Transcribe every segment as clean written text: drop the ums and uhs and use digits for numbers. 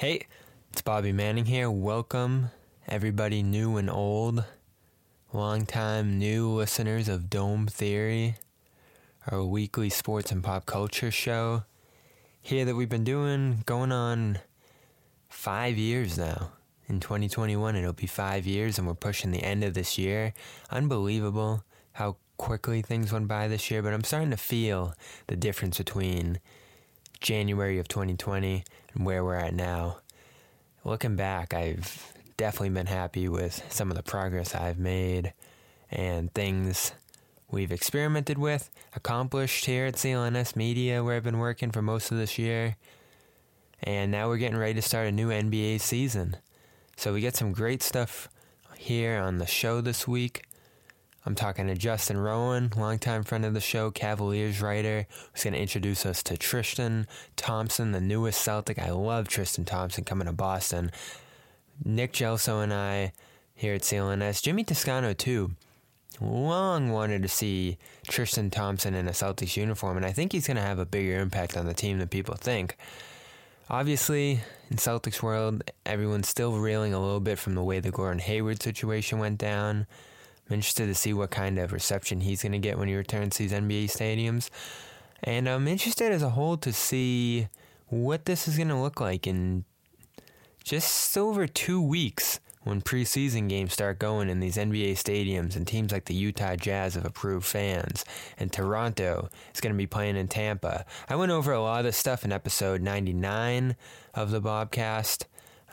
Hey, it's Bobby Manning here. Welcome, everybody new and old, long-time new listeners of Dome Theory, our weekly sports and pop culture show here that we've been doing going on 5 years now. In 2021, it'll be 5 years, and we're pushing the end of this year. Unbelievable how quickly things went by this year, but I'm starting to feel the difference between January of 2020 and where we're at now. Looking back, I've definitely been happy with some of the progress I've made and things we've experimented with, accomplished here at CLNS Media, where I've been working for most of this year. And now we're getting ready to start a new NBA season. So we get some great stuff here on the show this week. I'm talking to Justin Rowan, longtime friend of the show, Cavaliers writer, who's going to introduce us to Tristan Thompson, the newest Celtic. I love Tristan Thompson coming to Boston. Nick Gelso and I here at CLNS. Jimmy Toscano, too. Long wanted to see Tristan Thompson in a Celtics uniform, and I think he's going to have a bigger impact on the team than people think. Obviously, in Celtics world, everyone's still reeling a little bit from the way the Gordon Hayward situation went down. I'm interested to see what kind of reception he's going to get when he returns to these NBA stadiums. And I'm interested as a whole to see what this is going to look like in just over 2 weeks when preseason games start going in these NBA stadiums and teams like the Utah Jazz have approved fans, and Toronto is going to be playing in Tampa. I went over a lot of this stuff in episode 99 of the Bobcast.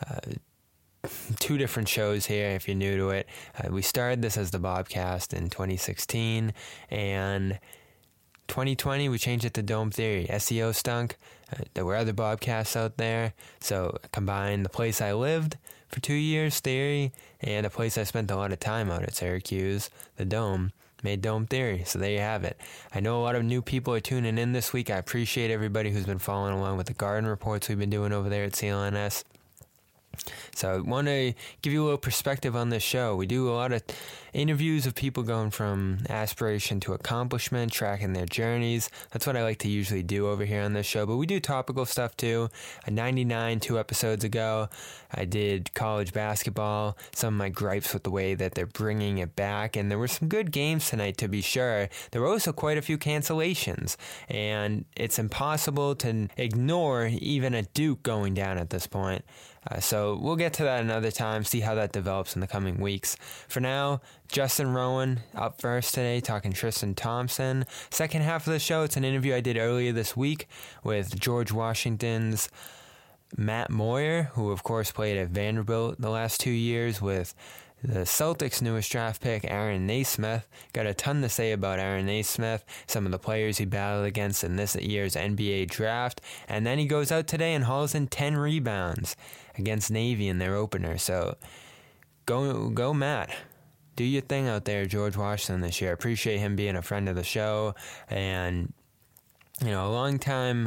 2 different shows here if you're new to it. We started this as the Bobcast in 2016, and 2020 we changed it to Dome Theory. SEO stunk. There were other Bobcasts out there, so I combined the place I lived for 2 years, Theory, and a place I spent a lot of time out at Syracuse, the Dome, made Dome Theory. So there you have it. I know a lot of new people are tuning in this week. I appreciate everybody who's been following along with the garden reports we've been doing over there at CLNS. So I want to give you a little perspective on this show. We do a lot of interviews of people going from aspiration to accomplishment, tracking their journeys. That's what I like to usually do over here on this show. But we do topical stuff too. 99, 2 episodes ago, I did college basketball, some of my gripes with the way that they're bringing it back. And there were some good games tonight, to be sure. There were also quite a few cancellations. And it's impossible to ignore even a Duke going down at this point. So we'll get to that another time, see how that develops in the coming weeks. For now, Justin Rowan up first today, talking Tristan Thompson. Second half of the show, it's an interview I did earlier this week with George Washington's Matt Moyer, who of course played at Vanderbilt the last 2 years with the Celtics' newest draft pick, Aaron Naismith. Got a ton to say about Aaron Naismith, some of the players he battled against in this year's NBA draft. And then he goes out today and hauls in 10 rebounds against Navy in their opener. So go Matt. Do your thing out there, George Washington, this year. I appreciate him being a friend of the show and, a long-time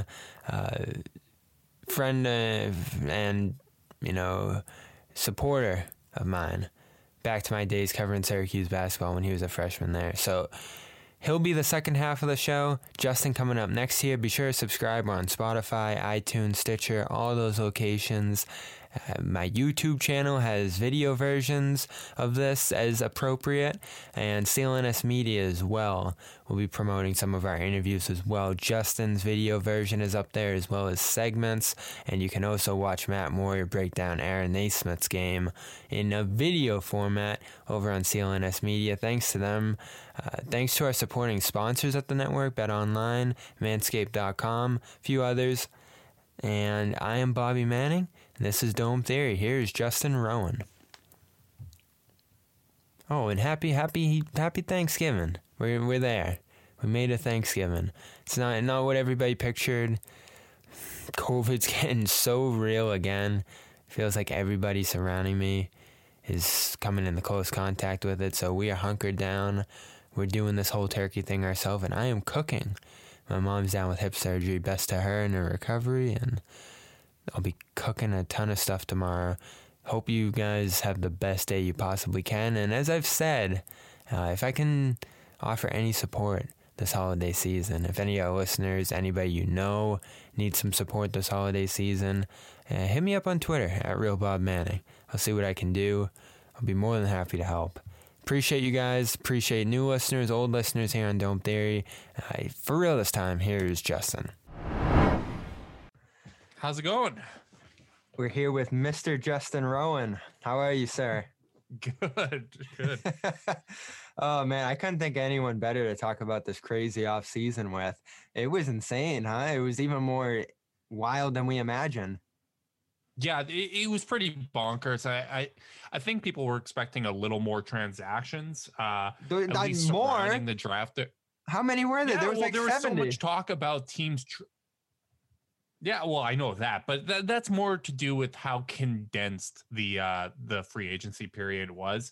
friend and, supporter of mine. Back to my days covering Syracuse basketball when he was a freshman there. So he'll be the second half of the show. Justin coming up next year. Be sure to subscribe. We're on Spotify, iTunes, Stitcher, all those locations. My YouTube channel has video versions of this as appropriate, and CLNS Media as well. We'll be promoting some of our interviews as well. Justin's video version is up there as well as segments, and you can also watch Matt Moyer break down Aaron Naismith's game in a video format over on CLNS Media. Thanks to them. Thanks to our supporting sponsors at the network, BetOnline, Manscaped.com, a few others. And I am Bobby Manning, and this is Dome Theory. Here's Justin Rowan. Oh, and happy Thanksgiving. We're there. We made a Thanksgiving. It's not what everybody pictured. COVID's getting so real again. Feels like everybody surrounding me is coming into close contact with it, so we are hunkered down. We're doing this whole turkey thing ourselves, and I am cooking. My mom's down with hip surgery, best to her in her recovery, and I'll be cooking a ton of stuff tomorrow. Hope you guys have the best day you possibly can, and as I've said, if I can offer any support, this holiday season. If any of our listeners, anybody you know, needs some support this holiday season, hit me up on Twitter at RealBobManning. I'll see what I can do. I'll be more than happy to help. Appreciate you guys. Appreciate new listeners, old listeners here on Dome Theory. For real this time, here's Justin. How's it going? We're here with Mr. Justin Rowan. How are you, sir? Good. Oh, man, I couldn't think of anyone better to talk about this crazy off season with. It was insane, huh? It was even more wild than we imagined. Yeah, it was pretty bonkers. I think people were expecting a little more transactions. At least surrounding the draft. How many were there? Yeah, there was like 70. Was so much talk about teams. Yeah, well, I know that, but that's more to do with how condensed the free agency period was.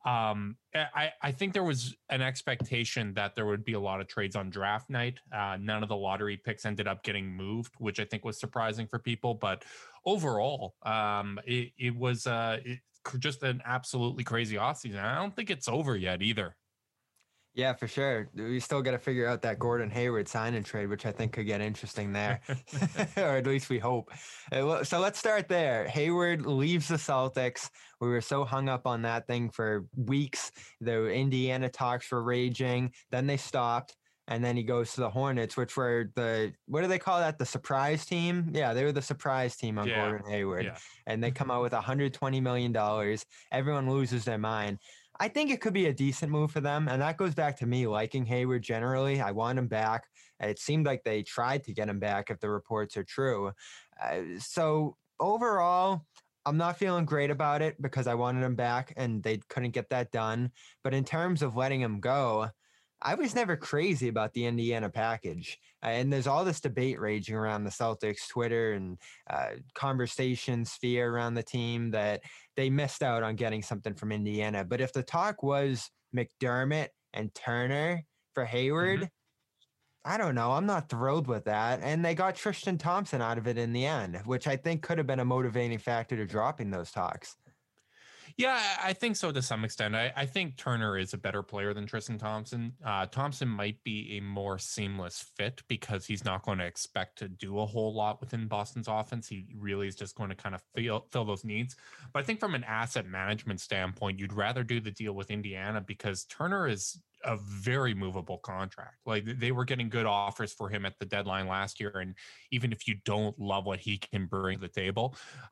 I think there was an expectation that there would be a lot of trades on draft night. None of the lottery picks ended up getting moved, which I think was surprising for people. But overall, it was just an absolutely crazy offseason. I don't think it's over yet either. Yeah, for sure. We still got to figure out that Gordon Hayward sign and trade, which I think could get interesting there, or at least we hope. So let's start there. Hayward leaves the Celtics. We were so hung up on that thing for weeks. The Indiana talks were raging. Then they stopped. And then he goes to the Hornets, which were what do they call that? The surprise team? Yeah, they were the surprise team on Gordon Hayward. Yeah. And they come out with $120 million. Everyone loses their mind. I think it could be a decent move for them. And that goes back to me liking Hayward generally. I want him back. It seemed like they tried to get him back if the reports are true. So overall, I'm not feeling great about it because I wanted him back and they couldn't get that done. But in terms of letting him go, I was never crazy about the Indiana package. And there's all this debate raging around the Celtics Twitter and conversation sphere around the team that they missed out on getting something from Indiana. But if the talk was McDermott and Turner for Hayward, I don't know. I'm not thrilled with that. And they got Tristan Thompson out of it in the end, which I think could have been a motivating factor to dropping those talks. Yeah, I think so to some extent. I think Turner is a better player than Tristan Thompson. Thompson might be a more seamless fit because he's not going to expect to do a whole lot within Boston's offense. He really is just going to kind of fill those needs. But I think from an asset management standpoint, you'd rather do the deal with Indiana because Turner is a very movable contract. Like they were getting good offers for him at the deadline last year. And even if you don't love what he can bring to the table,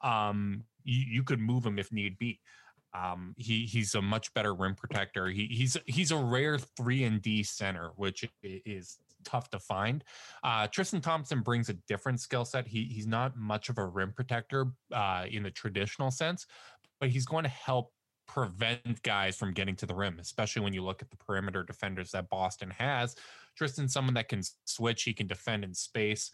you could move him if need be. He's a much better rim protector. He's a rare 3-and-D center, which is tough to find. Tristan Thompson brings a different skill set. He's not much of a rim protector in the traditional sense, but he's going to help prevent guys from getting to the rim, especially when you look at the perimeter defenders that Boston has. Tristan's someone that can switch, he can defend in space.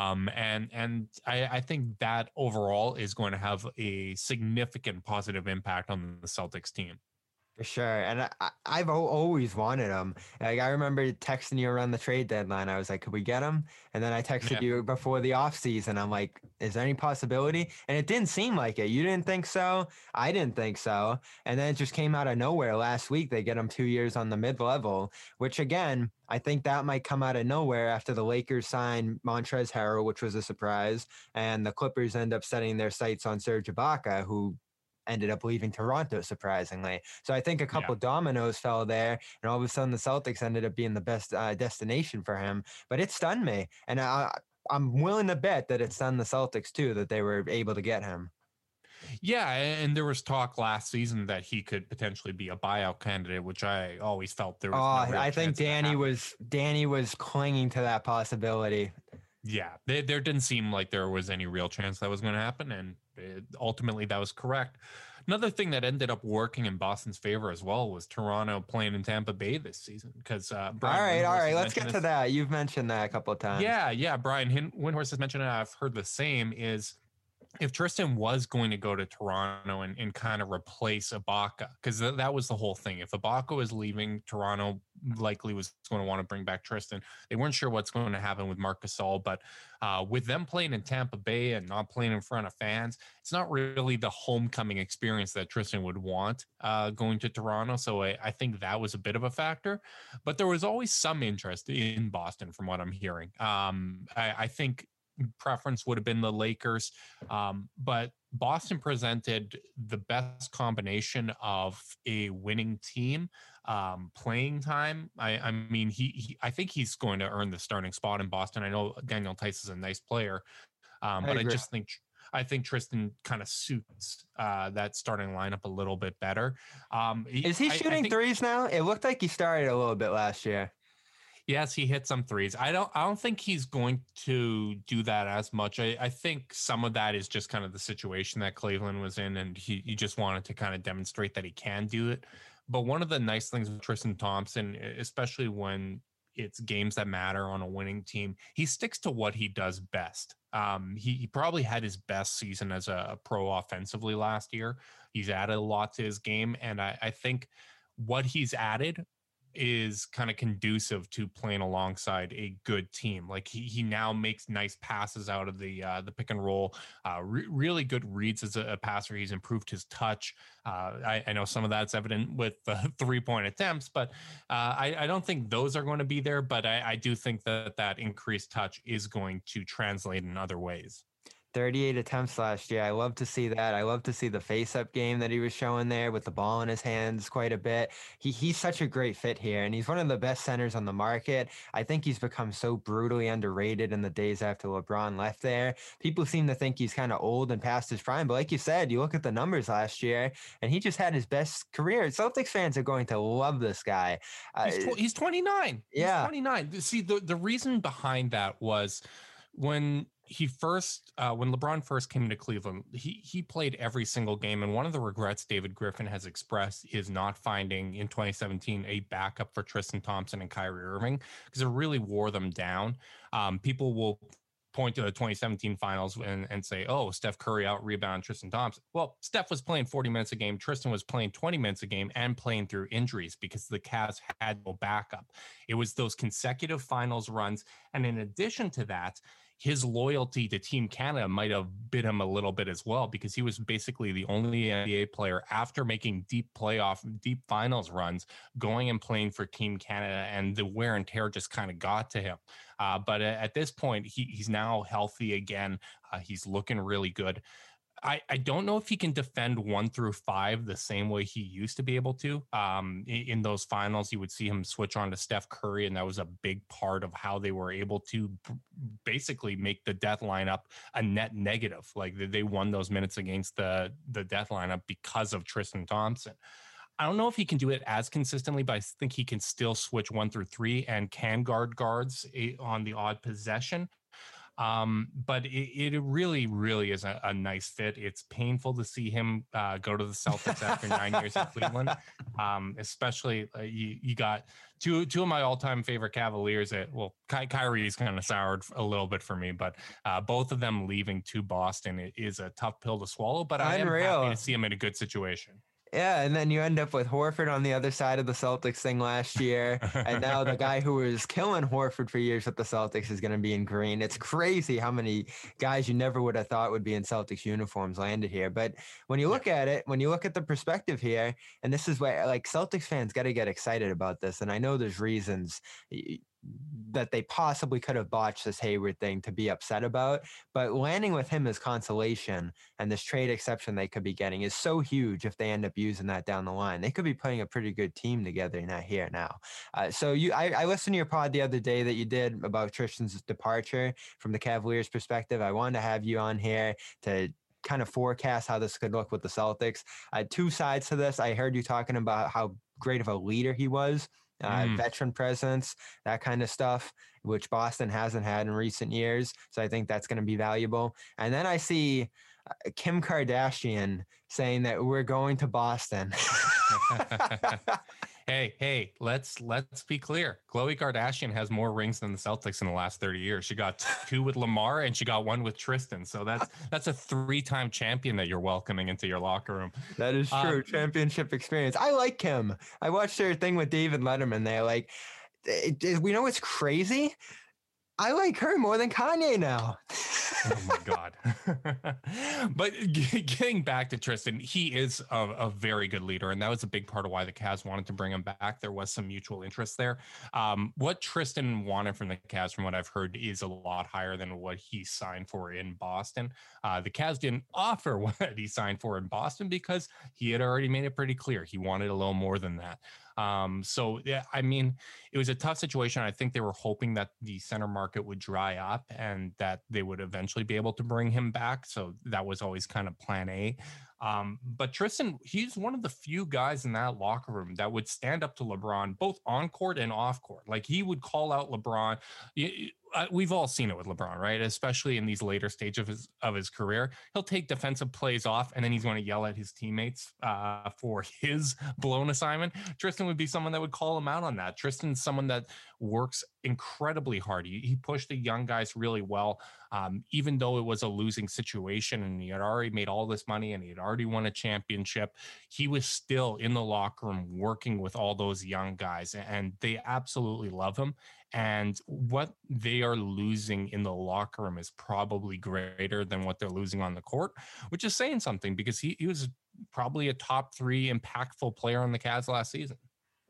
And I think that overall is going to have a significant positive impact on the Celtics team. For sure. And I've always wanted him. Like, I remember texting you around the trade deadline. I was like, could we get him? And then I texted you before the offseason. I'm like, is there any possibility? And it didn't seem like it. You didn't think so. I didn't think so. And then it just came out of nowhere last week. They get him 2 years on the mid-level, which again, I think that might come out of nowhere after the Lakers signed Montrezl Harrell, which was a surprise. And the Clippers end up setting their sights on Serge Ibaka, who ended up leaving Toronto, surprisingly. So I think a couple dominoes fell there, and all of a sudden the Celtics ended up being the best destination for him. But it stunned me, and I'm willing to bet that it stunned the Celtics too, that they were able to get him. Yeah, and there was talk last season that he could potentially be a buyout candidate, which I always felt there was. I think Danny was clinging to that possibility. Yeah, there didn't seem like there was any real chance that was going to happen, and ultimately that was correct. Another thing that ended up working in Boston's favor as well was Toronto playing in Tampa Bay this season. Because all right, let's get to that. You've mentioned that a couple of times. Yeah, Brian Windhorst has mentioned it. I've heard the same. Is if Tristan was going to go to Toronto and kind of replace Ibaka, because that was the whole thing. If Ibaka was leaving, Toronto likely was going to want to bring back Tristan. They weren't sure what's going to happen with Marc Gasol, but with them playing in Tampa Bay and not playing in front of fans, it's not really the homecoming experience that Tristan would want going to Toronto. So I think that was a bit of a factor, but there was always some interest in Boston from what I'm hearing. I think preference would have been the Lakers. But Boston presented the best combination of a winning team, playing time. I mean, I think he's going to earn the starting spot in Boston. I know Daniel Tice is a nice player, but I think Tristan kind of suits that starting lineup a little bit better. Is he shooting threes now? It looked like he started a little bit last year. Yes, he hit some threes. I don't think he's going to do that as much. I think some of that is just kind of the situation that Cleveland was in, and he just wanted to kind of demonstrate that he can do it. But one of the nice things with Tristan Thompson, especially when it's games that matter on a winning team, he sticks to what he does best. He probably had his best season as a pro offensively last year. He's added a lot to his game, and I think what he's added is kind of conducive to playing alongside a good team. Like he now makes nice passes out of the pick and roll, really good reads as a passer. He's improved his touch. I know some of that's evident with the 3-point attempts, but I don't think those are going to be there. But I do think that increased touch is going to translate in other ways. 38 attempts last year. I love to see that. I love to see the face-up game that he was showing there with the ball in his hands quite a bit. He's such a great fit here, and he's one of the best centers on the market. I think he's become so brutally underrated in the days after LeBron left there. People seem to think he's kind of old and past his prime, but like you said, you look at the numbers last year, and he just had his best career. Celtics fans are going to love this guy. He's 29. Yeah. He's 29. See, the reason behind that was when when LeBron first came to Cleveland, he played every single game. And one of the regrets David Griffin has expressed is not finding in 2017 a backup for Tristan Thompson and Kyrie Irving, because it really wore them down. People will point to the 2017 finals and say, oh, Steph Curry out rebound Tristan Thompson. Well, Steph was playing 40 minutes a game. Tristan was playing 20 minutes a game and playing through injuries because the Cavs had no backup. It was those consecutive finals runs. And in addition to that, his loyalty to Team Canada might have bit him a little bit as well, because he was basically the only NBA player after making deep finals runs going and playing for Team Canada, and the wear and tear just kind of got to him. But at this point, he's now healthy again. He's looking really good. I don't know if he can defend 1 through 5 the same way he used to be able to. In those finals, you would see him switch on to Steph Curry, and that was a big part of how they were able to basically make the death lineup a net negative. Like they won those minutes against the death lineup because of Tristan Thompson. I don't know if he can do it as consistently, but I think he can still switch 1 through 3 and can guards on the odd possession. But it really, really is a nice fit. It's painful to see him go to the Celtics after 9 years in Cleveland. Especially you got two of my all-time favorite Cavaliers. Kyrie's kind of soured a little bit for me, but both of them leaving to Boston is a tough pill to swallow. But I am happy to see him in a good situation. Yeah, and then you end up with Horford on the other side of the Celtics thing last year. And now the guy who was killing Horford for years with the Celtics is going to be in green. It's crazy how many guys you never would have thought would be in Celtics uniforms landed here. But when you look at it, when you look at the perspective here, and this is where like Celtics fans got to get excited about this. And I know there's reasons that they possibly could have botched this Hayward thing to be upset about, but landing with him as consolation and this trade exception they could be getting is so huge. If they end up using that down the line, they could be putting a pretty good team together in that here now. So I listened to your pod the other day that you did about Tristan's departure from the Cavaliers perspective. I wanted to have you on here to kind of forecast how this could look with the Celtics. Two sides to this. I heard you talking about how great of a leader he was. Veteran presence, that kind of stuff, which Boston hasn't had in recent years. So I think that's going to be valuable. And then I see Kim Kardashian saying that we're going to Boston. Hey, let's be clear. Khloe Kardashian has more rings than the Celtics in the last 30 years. She got 2 with Lamar and she got 1 with Tristan. So that's a 3-time champion that you're welcoming into your locker room. That is true. Championship experience. I like Kim. I watched their thing with David Letterman. They like, we know it's crazy. I like her more than Kanye now. Oh my God. But getting back to Tristan, he is a very good leader. And that was a big part of why the Cavs wanted to bring him back. There was some mutual interest there. What Tristan wanted from the Cavs, from what I've heard, is a lot higher than what he signed for in Boston. The Cavs didn't offer what he signed for in Boston because he had already made it pretty clear he wanted a little more than that. So yeah, I mean, it was a tough situation. I think they were hoping that the center market would dry up and that they would eventually be able to bring him back. So that was always kind of plan A. But Tristan, he's one of the few guys in that locker room that would stand up to LeBron, both on court and off court. Like he would call out LeBron. We've all seen it with LeBron, right? Especially in these later stages of his career, he'll take defensive plays off and then he's going to yell at his teammates for his blown assignment. Tristan would be someone that would call him out on that. Tristan's someone that works incredibly hard. He pushed the young guys really well, even though it was a losing situation and he had already made all this money and he had already won a championship. He was still in the locker room working with all those young guys, and they absolutely love him. And what they are losing in the locker room is probably greater than what they're losing on the court, which is saying something because he was probably a top 3 impactful player on the Cavs last season.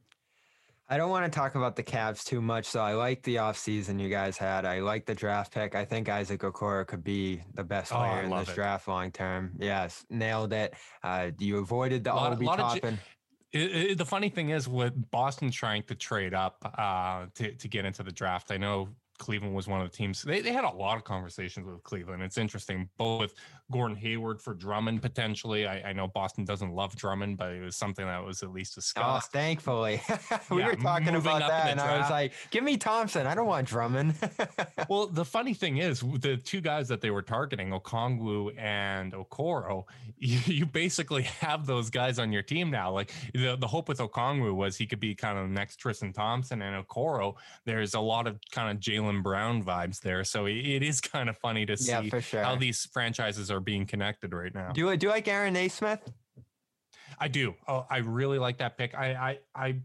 I don't want to talk about the Cavs too much, so I like the offseason you guys had. I like the draft pick. I think Isaac Okoro could be the best player in this draft long term. Yes, nailed it. You avoided the Obi Toppin. The funny thing is, with Boston trying to trade up to get into the draft, I know Cleveland was one of the teams. They had a lot of conversations with Cleveland. It's interesting, both with Gordon Hayward for Drummond potentially. I know Boston doesn't love Drummond, but it was something that was at least discussed. Oh, thankfully. We were talking about that, and I was like, give me Thompson. I don't want Drummond. Well, the funny thing is, the 2 guys that they were targeting, Okongwu and Okoro, you basically have those guys on your team now. Like the hope with Okongwu was he could be kind of the next Tristan Thompson, and Okoro, there's a lot of kind of Jaylen Brown vibes there. So it is kind of funny to see how these franchises are being connected right now. Do you like Aaron Naismith? I do. Oh, I really like that pick. I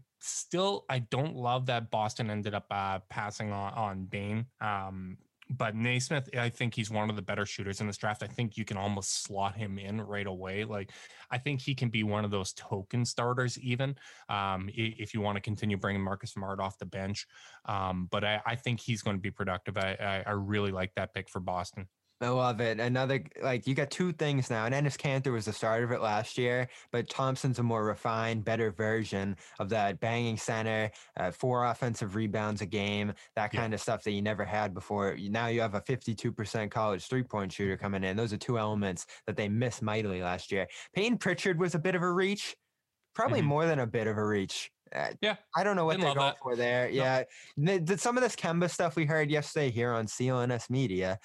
don't love that Boston ended up passing on Bane. But Naismith, I think he's one of the better shooters in this draft. I think you can almost slot him in right away. Like, I think he can be one of those token starters, even if you want to continue bringing Marcus Smart off the bench. But I think he's going to be productive. I really like that pick for Boston. I love it. Another, like, you got 2 things now. And Enes Kanter was the starter of it last year, but Thompson's a more refined, better version of that banging center, 4 offensive rebounds a game, that kind of stuff that you never had before. Now you have a 52% college 3-point shooter coming in. Those are 2 elements that they missed mightily last year. Peyton Pritchard was a bit of a reach, probably more than a bit of a reach. I don't know what they're going for there. No. Yeah. Some of this Kemba stuff we heard yesterday here on CLNS Media,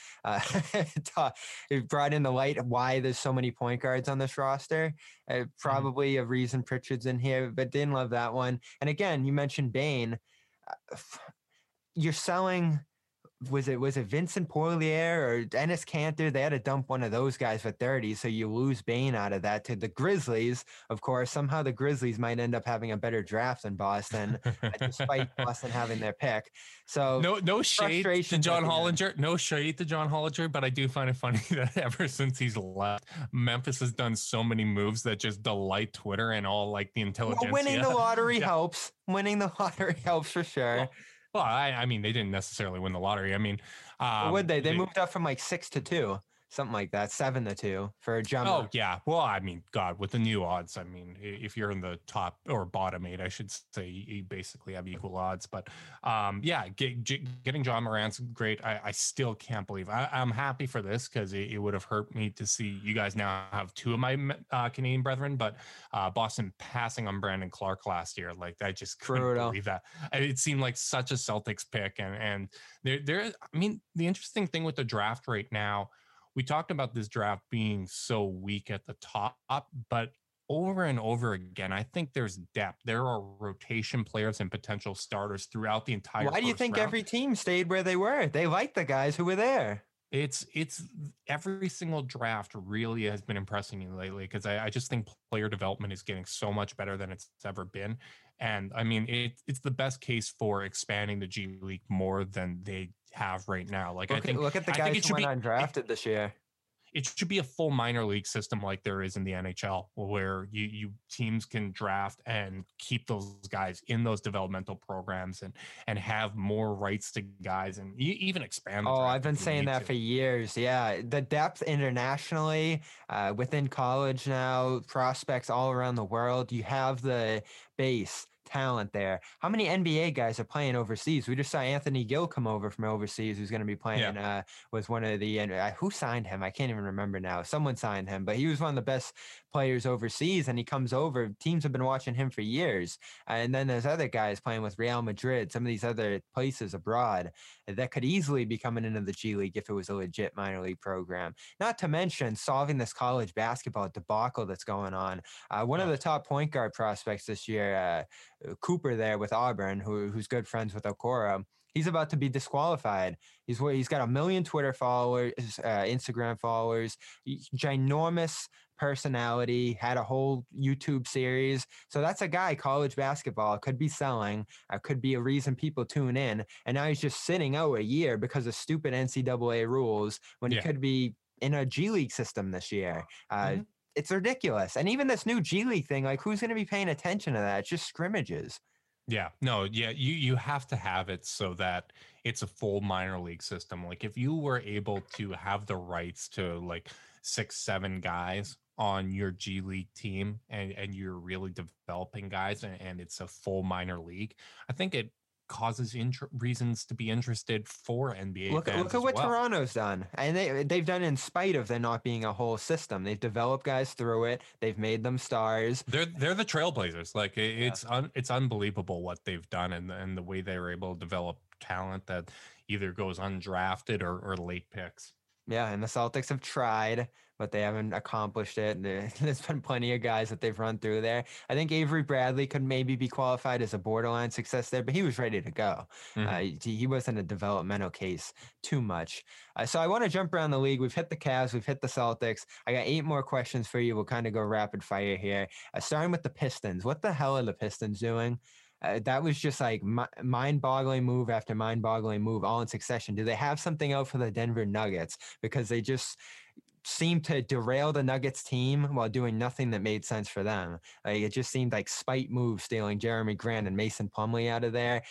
it brought in the light why there's so many point guards on this roster. Probably a reason Pritchard's in here, but didn't love that one. And again, you mentioned Bane. You're selling... Was it Vincent Poirier or Enes Kanter? They had to dump one of those guys for 30, so you lose Bane out of that to the Grizzlies. Of course, somehow the Grizzlies might end up having a better draft than Boston, despite Boston having their pick. So no shade to John Hollinger. No shade to John Hollinger, but I do find it funny that ever since he's left, Memphis has done so many moves that just delight Twitter and all like the intelligence. Well, winning the lottery helps. Winning the lottery helps for sure. Well, I mean, they didn't necessarily win the lottery. I mean, would they? They moved up from like 6-2, something like that, 7-2 for a jump. Oh yeah. Well, I mean, God, with the new odds, I mean, if you're in the top or bottom 8, I should say, you basically have equal odds. But getting John Morant's great. I still can't believe I'm happy for this because it would have hurt me to see you guys now have 2 of my Canadian brethren, but Boston passing on Brandon Clark last year, like I just couldn't believe that. It seemed like such a Celtics pick, and there. I mean, the interesting thing with the draft right now. We talked about this draft being so weak at the top, but over and over again, I think there's depth. There are rotation players and potential starters throughout the entire Why do you first think round. every team stayed where they were? They liked the guys who were there. It's every single draft really has been impressing me lately because I just think player development is getting so much better than it's ever been. And I mean, it's the best case for expanding the G League more than they have right now. Like Look at the I think guys it who should went be undrafted this year. it should be a full minor league system like there is in the NHL, where you teams can draft and keep those guys in those developmental programs and have more rights to guys and even expand the Oh, draft I've been if you saying need that to. for years. Yeah, the depth internationally, within college now, prospects all around the world. You have the base talent there. How many NBA guys are playing overseas? We just saw Anthony Gill come over from overseas, who's going to be playing. Was one of the who signed him? I can't even remember now. Someone signed him, but he was one of the best players overseas, and he comes over. Teams have been watching him for years, and then there's other guys playing with Real Madrid, some of these other places abroad that could easily be coming into the G League if it was a legit minor league program. Not to mention solving this college basketball debacle that's going on. One of the top point guard prospects this year, Cooper there with Auburn, who's good friends with Okoro. He's about to be disqualified. He's got 1 million Twitter followers, Instagram followers, ginormous personality, had a whole YouTube series. So that's a guy, college basketball could be selling, could be a reason people tune in. And now he's just sitting out a year because of stupid NCAA rules when he could be in a G League system this year. It's ridiculous. And even this new G League thing, like who's going to be paying attention to that? It's just scrimmages. Yeah, no, yeah, you have to have it so that it's a full minor league system. Like if you were able to have the rights to like 6-7 guys on your G League team and you're really developing guys and it's a full minor league, I think it causes reasons to be interested for NBA fans. Look at what Toronto's done, and they've done in spite of there not being a whole system. They've developed guys through it. They've made them stars. They're the trailblazers. Like it's unbelievable what they've done and the way they were able to develop talent that either goes undrafted or late picks. Yeah, and the Celtics have tried, but they haven't accomplished it. There's been plenty of guys that they've run through there. I think Avery Bradley could maybe be qualified as a borderline success there, but he was ready to go. He wasn't a developmental case too much. So I want to jump around the league. We've hit the Cavs. We've hit the Celtics. I got 8 more questions for you. We'll kind of go rapid fire here. Starting with the Pistons. What the hell are the Pistons doing? That was just like mind-boggling move after mind-boggling move all in succession. Do they have something out for the Denver Nuggets? Because they just seemed to derail the Nuggets team while doing nothing that made sense for them. It just seemed like spite moves, stealing Jeremy Grant and Mason Plumlee out of there.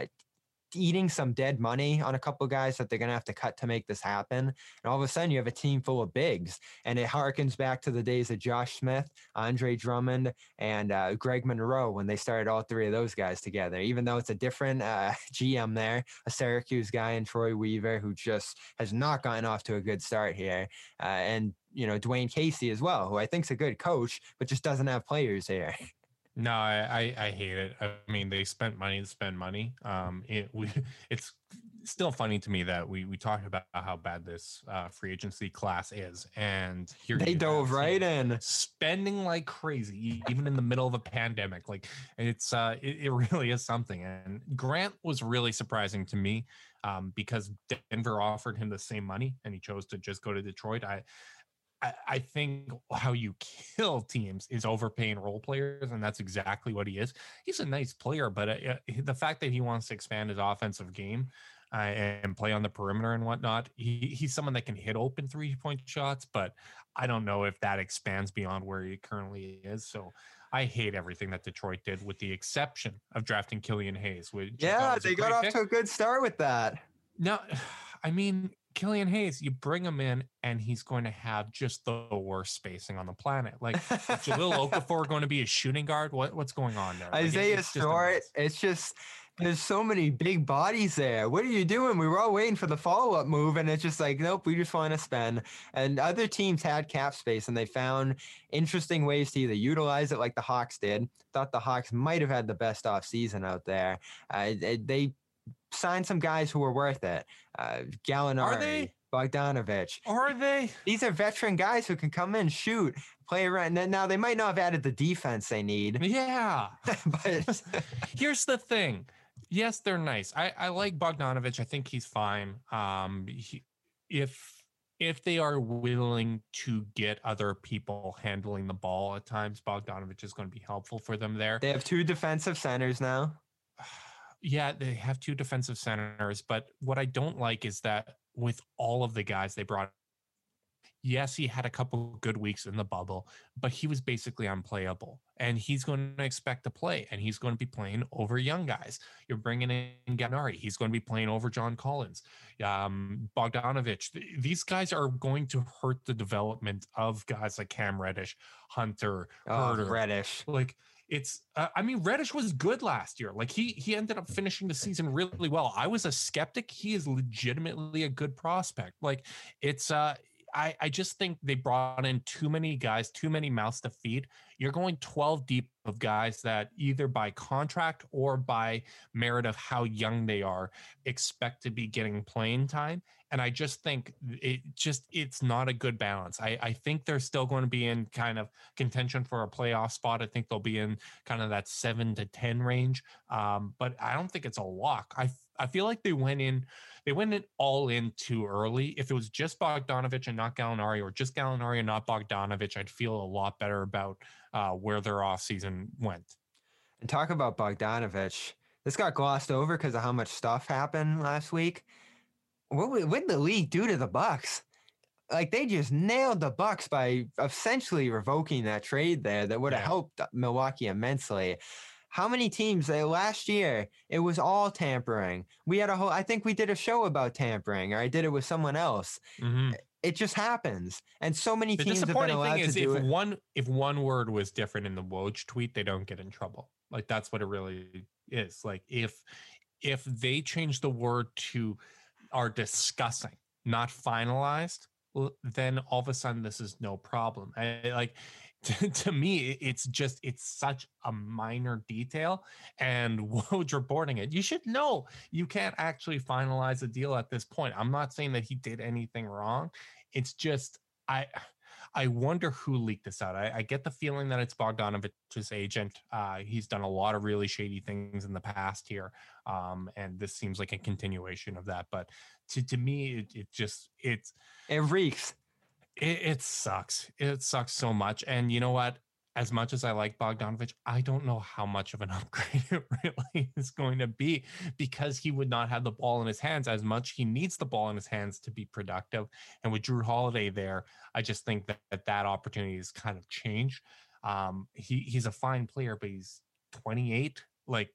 Eating some dead money on a couple guys that they're going to have to cut to make this happen. And all of a sudden you have a team full of bigs, and it harkens back to the days of Josh Smith, Andre Drummond, and Greg Monroe when they started all 3 of those guys together, even though it's a different GM there, a Syracuse guy in Troy Weaver, who just has not gotten off to a good start here. And, Dwayne Casey as well, who I think is a good coach, but just doesn't have players here. No, I hate it. I mean, they spent money to spend money. It's still funny to me that we talked about how bad this free agency class is, and here they dove right in, spending like crazy, even in the middle of a pandemic. Like it really is something. And Grant was really surprising to me because Denver offered him the same money, and he chose to just go to Detroit. I think how you kill teams is overpaying role players, and that's exactly what he is. He's a nice player, but the fact that he wants to expand his offensive game and play on the perimeter and whatnot, he's someone that can hit open 3-point shots, but I don't know if that expands beyond where he currently is. So I hate everything that Detroit did, with the exception of drafting Killian Hayes. They got off to a good start with that. No, I mean, Killian Hayes, you bring him in and he's going to have just the worst spacing on the planet. Like, is Jahlil Okafor going to be a shooting guard? What's going on there? Isaiah Stewart, it's just there's so many big bodies there. What are you doing? We were all waiting for the follow-up move, and it's just like, nope, we just want to spend. And other teams had cap space, and they found interesting ways to either utilize it like the Hawks did. Thought the Hawks might have had the best offseason out there. They signed some guys who were worth it. Gallinari. Are they? Bogdanovich. Are they? These are veteran guys who can come in, shoot, play around. Now they might not have added the defense they need. Yeah. But here's the thing. Yes, they're nice. I like Bogdanovich. I think he's fine. If they are willing to get other people handling the ball at times, Bogdanovich is going to be helpful for them there. They have 2 defensive centers now. Yeah, they have 2 defensive centers, but what I don't like is that with all of the guys they brought, yes, he had a couple good weeks in the bubble, but he was basically unplayable. And he's going to expect to play, and he's going to be playing over young guys. You're bringing in Gallinari. He's going to be playing over John Collins, Bogdanovich. These guys are going to hurt the development of guys like Cam Reddish, Hunter, Herter. Reddish. Like, it's Reddish was good last year. Like he ended up finishing the season really well. I was a skeptic. He is legitimately a good prospect. Like, it's I just think they brought in too many guys, too many mouths to feed. You're going 12 deep of guys that either by contract or by merit of how young they are expect to be getting playing time. And I just think it's not a good balance. I think they're still going to be in kind of contention for a playoff spot. I think they'll be in kind of that 7 to 10 range. But I don't think it's a lock. I feel like they went in all in too early. If it was just Bogdanovich and not Gallinari, or just Gallinari and not Bogdanovich, I'd feel a lot better about where their offseason went. And talk about Bogdanovich. This got glossed over because of how much stuff happened last week. What did the league do to the Bucks? Like, they just nailed the Bucks by essentially revoking that trade there that would have helped Milwaukee immensely. How many teams last year, it was all tampering. We had I think we did a show about tampering, or I did it with someone else. Mm-hmm. It just happens. And so many teams have been allowed to do it. The disappointing thing is if one word was different in the Woj tweet, they don't get in trouble. Like, that's what it really is. Like, if they change the word to are discussing, not finalized, then all of a sudden this is no problem. To me, it's such a minor detail, and Woj reporting it. You should know you can't actually finalize a deal at this point. I'm not saying that he did anything wrong. It's just, I wonder who leaked this out. I get the feeling that it's Bogdanovich's agent. He's done a lot of really shady things in the past here. And this seems like a continuation of that. But to me, it reeks. It sucks. It sucks so much. And you know what? As much as I like Bogdanovich, I don't know how much of an upgrade it really is going to be, because he would not have the ball in his hands as much. He needs the ball in his hands to be productive. And with Jrue Holiday there, I just think that opportunity has kind of changed. He's a fine player, but he's 28. Like,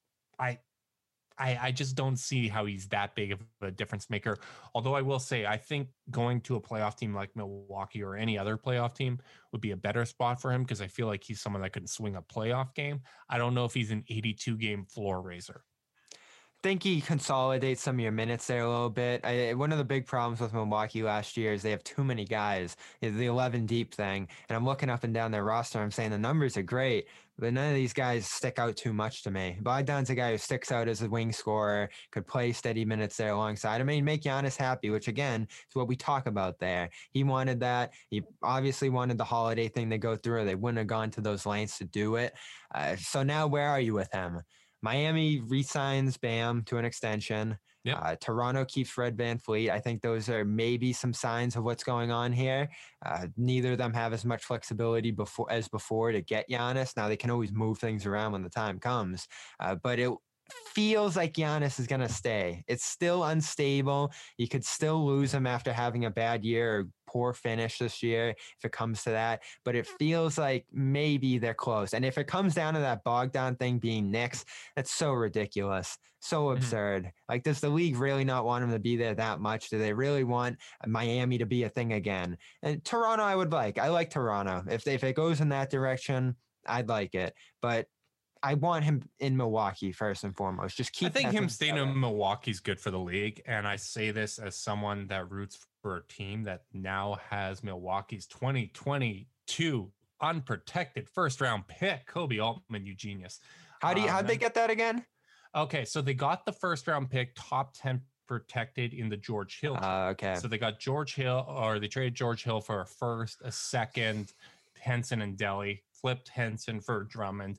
I just don't see how he's that big of a difference maker. Although I will say, I think going to a playoff team like Milwaukee or any other playoff team would be a better spot for him, because I feel like he's someone that could swing a playoff game. I don't know if he's an 82 game floor raiser. I think he consolidates some of your minutes there a little bit. One of the big problems with Milwaukee last year is they have too many guys. It's the 11 deep thing. And I'm looking up and down their roster. I'm saying the numbers are great, but none of these guys stick out too much to me. Bogdan's a guy who sticks out as a wing scorer, could play steady minutes there alongside. I mean, make Giannis happy, which again is what we talk about there. He wanted that. He obviously wanted the Holiday thing to go through. They wouldn't have gone to those lengths to do it. So now where are you with him? Miami re-signs Bam to an extension. Yep. Toronto keeps Fred VanVleet. I think those are maybe some signs of what's going on here. Neither of them have as much flexibility before to get Giannis. Now they can always move things around when the time comes, but it feels like Giannis is going to stay. It's still unstable. You could still lose him after having a bad year or poor finish this year if it comes to that, but it feels like maybe they're close. And if it comes down to that Bogdan thing being Knicks, that's so ridiculous, so absurd. Like, does the league really not want him to be there that much? Do they really want Miami to be a thing again? And Toronto, I like Toronto. If it goes in that direction, I'd like it, but I want him in Milwaukee first and foremost. Just keep. I think him staying in Milwaukee is good for the league, and I say this as someone that roots for a team that now has Milwaukee's 2022 unprotected first-round pick, Kobe Altman. You genius. How'd they get that again? Okay, so they got the first-round pick, top 10 protected in the George Hill trade. Okay. So they got George Hill, or they traded George Hill for a first, a second, Henson and Delhi, flipped Henson for Drummond.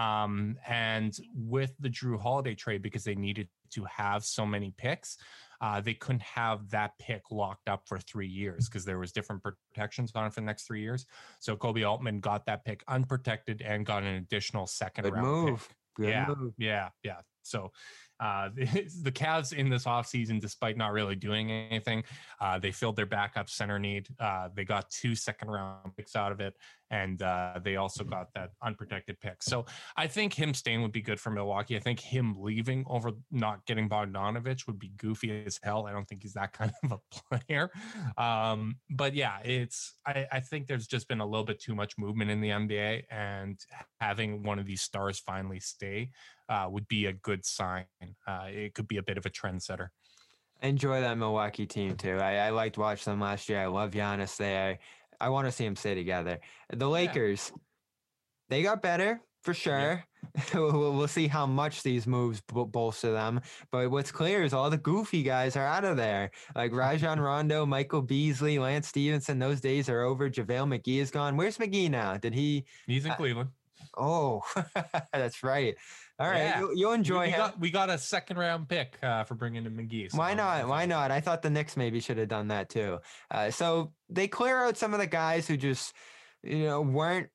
And with the Drew Holiday trade, because they needed to have so many picks, they couldn't have that pick locked up for 3 years because there was different protections on it for the next 3 years. So Kobe Altman got that pick unprotected and got an additional second Good round move. pick. Good move. Yeah. So the Cavs in this offseason, despite not really doing anything, they filled their backup center need. They got 2 second-round picks out of it, and they also got that unprotected pick. So I think him staying would be good for Milwaukee. I think him leaving over not getting Bogdanovich would be goofy as hell. I don't think he's that kind of a player. But yeah, I think there's just been a little bit too much movement in the NBA, and having one of these stars finally stay would be a good sign. It could be a bit of a trendsetter. I enjoy that Milwaukee team too. I liked watching them last year. I love Giannis there. I want to see them stay together. The Lakers, they got better for sure. Yeah. We'll see how much these moves bolster them. But what's clear is all the goofy guys are out of there. Like Rajon Rondo, Michael Beasley, Lance Stevenson. Those days are over. JaVale McGee is gone. Where's McGee now? He's in Cleveland. Oh, that's right. All right, yeah. you'll enjoy him. We got a second-round pick for bringing in McGee. So Why not? Why not? I thought the Knicks maybe should have done that too. So they clear out some of the guys who just, weren't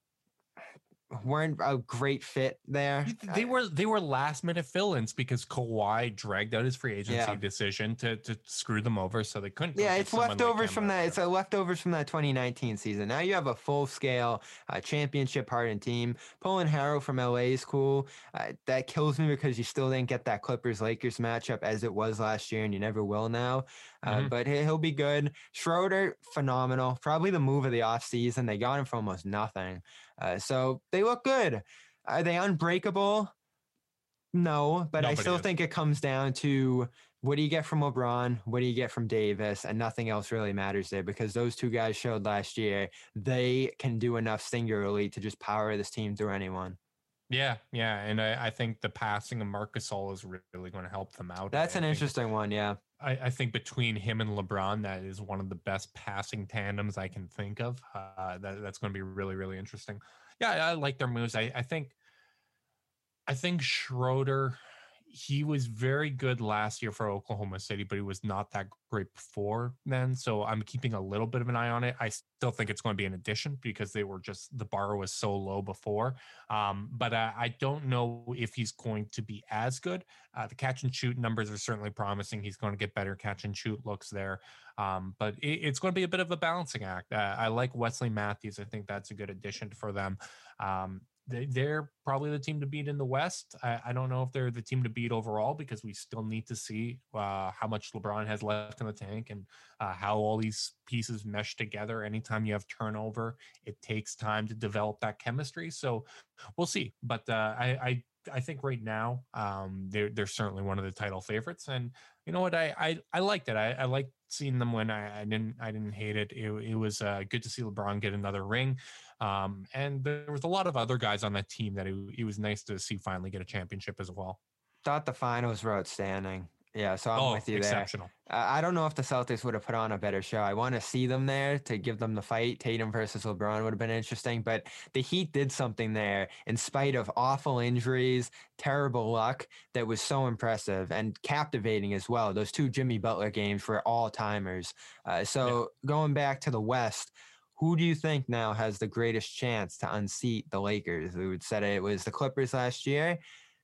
a great fit there. They were last minute fill-ins because Kawhi dragged out his free agency decision to screw them over, so they couldn't. Yeah, it's leftovers from that. It's leftovers from that 2019 season. Now you have a full-scale championship hardened team. Pulling Harrow from LA is cool. That kills me because you still didn't get that Clippers-Lakers matchup as it was last year, and you never will now. But he'll be good. Schroeder, phenomenal. Probably the move of the offseason. They got him for almost nothing. So they look good. Are they unbreakable? No, but I still think it comes down to what do you get from LeBron? What do you get from Davis? And nothing else really matters there because those two guys showed last year they can do enough singularly to just power this team through anyone. Yeah. And I think the passing of Marc Gasol is really going to help them out. That's an interesting one, yeah. I think between him and LeBron, that is one of the best passing tandems I can think of. That's going to be really, really interesting. Yeah, I like their moves. I think Schroeder, he was very good last year for Oklahoma City, but he was not that great before then. So I'm keeping a little bit of an eye on it. I still think it's going to be an addition because the bar was so low before. But I don't know if he's going to be as good. The catch and shoot numbers are certainly promising. He's going to get better catch and shoot looks there. But it's going to be a bit of a balancing act. I like Wesley Matthews. I think that's a good addition for them. They're probably the team to beat in the West. I don't know if they're the team to beat overall because we still need to see how much LeBron has left in the tank and how all these pieces mesh together. Anytime you have turnover, it takes time to develop that chemistry. So we'll see. But I think right now they're certainly one of the title favorites. And you know what? I liked it. I liked seeing them win. I didn't hate it. It was good to see LeBron get another ring. And there was a lot of other guys on that team that it was nice to see finally get a championship as well. Thought the finals were outstanding. Yeah, so I'm with you exceptional. There. I don't know if the Celtics would have put on a better show. I want to see them there to give them the fight. Tatum versus LeBron would have been interesting, but the Heat did something there in spite of awful injuries, terrible luck, that was so impressive and captivating as well. Those 2 Jimmy Butler games were all-timers. Going back to the West, who do you think now has the greatest chance to unseat the Lakers? We would said it was the Clippers last year.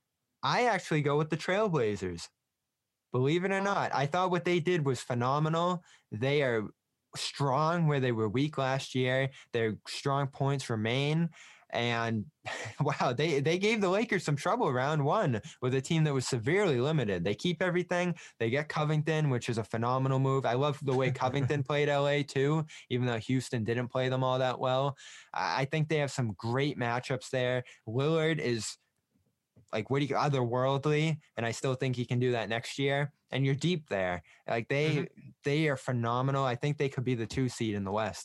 I actually go with the Trailblazers. Believe it or not, I thought what they did was phenomenal. They are strong where they were weak last year. Their strong points remain. And wow, they gave the Lakers some trouble round 1 with a team that was severely limited. They keep everything. They get Covington, which is a phenomenal move. I love the way Covington played LA too, even though Houston didn't play them all that well. I think they have some great matchups there. Lillard is like otherworldly, and I still think he can do that next year. And you're deep there. Like they are phenomenal. I think they could be the 2 seed in the West.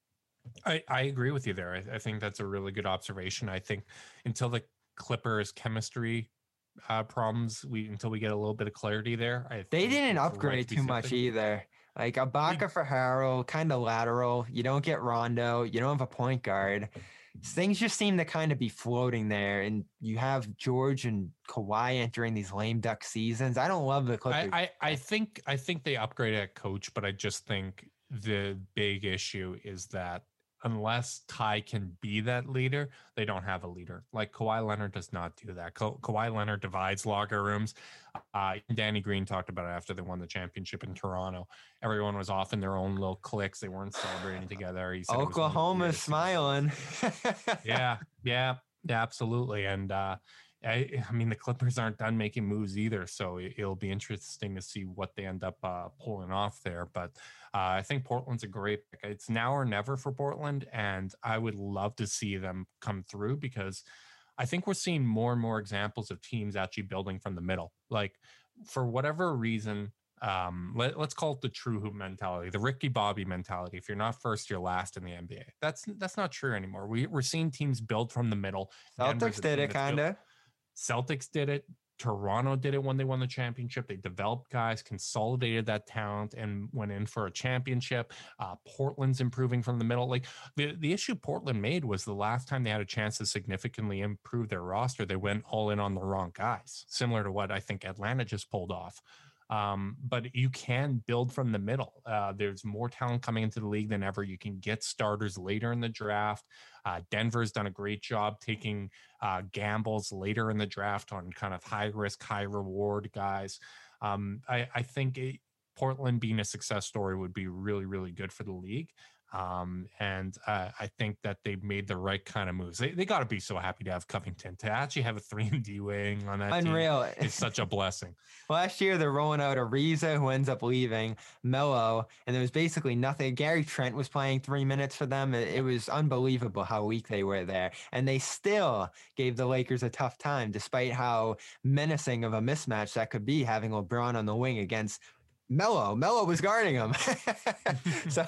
I agree with you there. I think that's a really good observation. I think until the Clippers chemistry problems until we get a little bit of clarity there. They didn't it's right to upgrade be too much skeptical. either. Like Ibaka for Harrell, kind of lateral. You don't get Rondo. You don't have a point guard. Things just seem to kind of be floating there. And you have George and Kawhi entering these lame duck seasons. I don't love the Clippers. I think they upgraded at coach, but I just think the big issue is that unless Ty can be that leader, they don't have a leader. Like Kawhi Leonard does not do that. Kawhi Leonard divides locker rooms. Danny Green talked about it after they won the championship in Toronto. Everyone was off in their own little cliques. They weren't celebrating together. He said Oklahoma's smiling. yeah, absolutely. And I mean, the Clippers aren't done making moves either, so it'll be interesting to see what they end up pulling off there. But I think Portland's a great pick. It's now or never for Portland, and I would love to see them come through because I think we're seeing more and more examples of teams actually building from the middle. Like, for whatever reason, let's call it the true hoop mentality, the Ricky Bobby mentality. If you're not first, you're last in the NBA. That's not true anymore. We're seeing teams build from the middle. Celtics did it, kind of. Celtics did it. Toronto did it when they won the championship. They developed guys, consolidated that talent, and went in for a championship. Portland's improving from the middle. Like the issue Portland made was the last time they had a chance to significantly improve their roster, they went all in on the wrong guys, similar to what I think Atlanta just pulled off. But you can build from the middle. There's more talent coming into the league than ever. You can get starters later in the draft. Denver's done a great job taking gambles later in the draft on kind of high risk, high reward guys. I think Portland being a success story would be really, really good for the league. And I think that they made the right kind of moves. They got to be so happy to have Covington. To actually have a 3-and-D wing on that Unreal. team is such a blessing. Last year, they're rolling out Ariza, who ends up leaving, Melo, and there was basically nothing. Gary Trent was playing 3 minutes for them. It was unbelievable how weak they were there. And they still gave the Lakers a tough time, despite how menacing of a mismatch that could be having LeBron on the wing against Melo was guarding him. So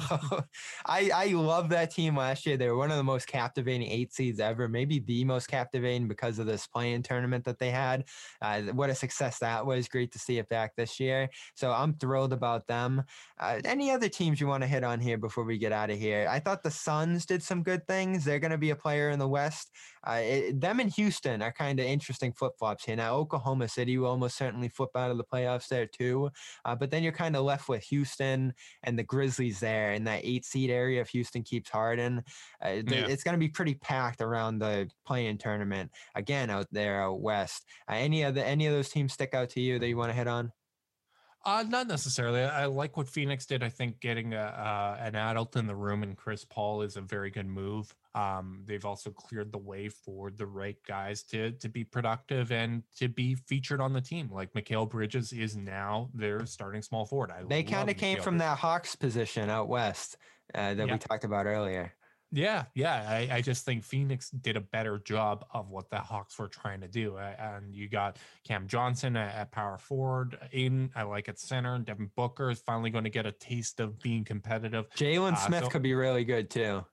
I love that team last year. They were one of the most captivating 8 seeds ever, maybe the most captivating because of this play-in tournament that they had. What a success that was. Great to see it back this year. So I'm thrilled about them. Any other teams you want to hit on here before we get out of here? I thought the Suns did some good things. They're going to be a player in the West. Them and Houston are kind of interesting flip-flops here. Now, Oklahoma City will almost certainly flip out of the playoffs there too. But then you're kind of left with Houston and the Grizzlies there in that 8 seed area if Houston keeps Harden. It's going to be pretty packed around the play-in tournament again out there out west. Any of those teams stick out to you that you want to hit on? Not necessarily. I like what Phoenix did. I think getting an adult in the room and Chris Paul is a very good move. They've also cleared the way for the right guys to be productive and to be featured on the team. Like Mikal Bridges is now their starting small forward. They kind of came from that Hawks position out west that we talked about earlier. Yeah. I just think Phoenix did a better job of what the Hawks were trying to do. And you got Cam Johnson at power forward. Aiden, I like at center. Devin Booker is finally going to get a taste of being competitive. Jalen Smith could be really good too.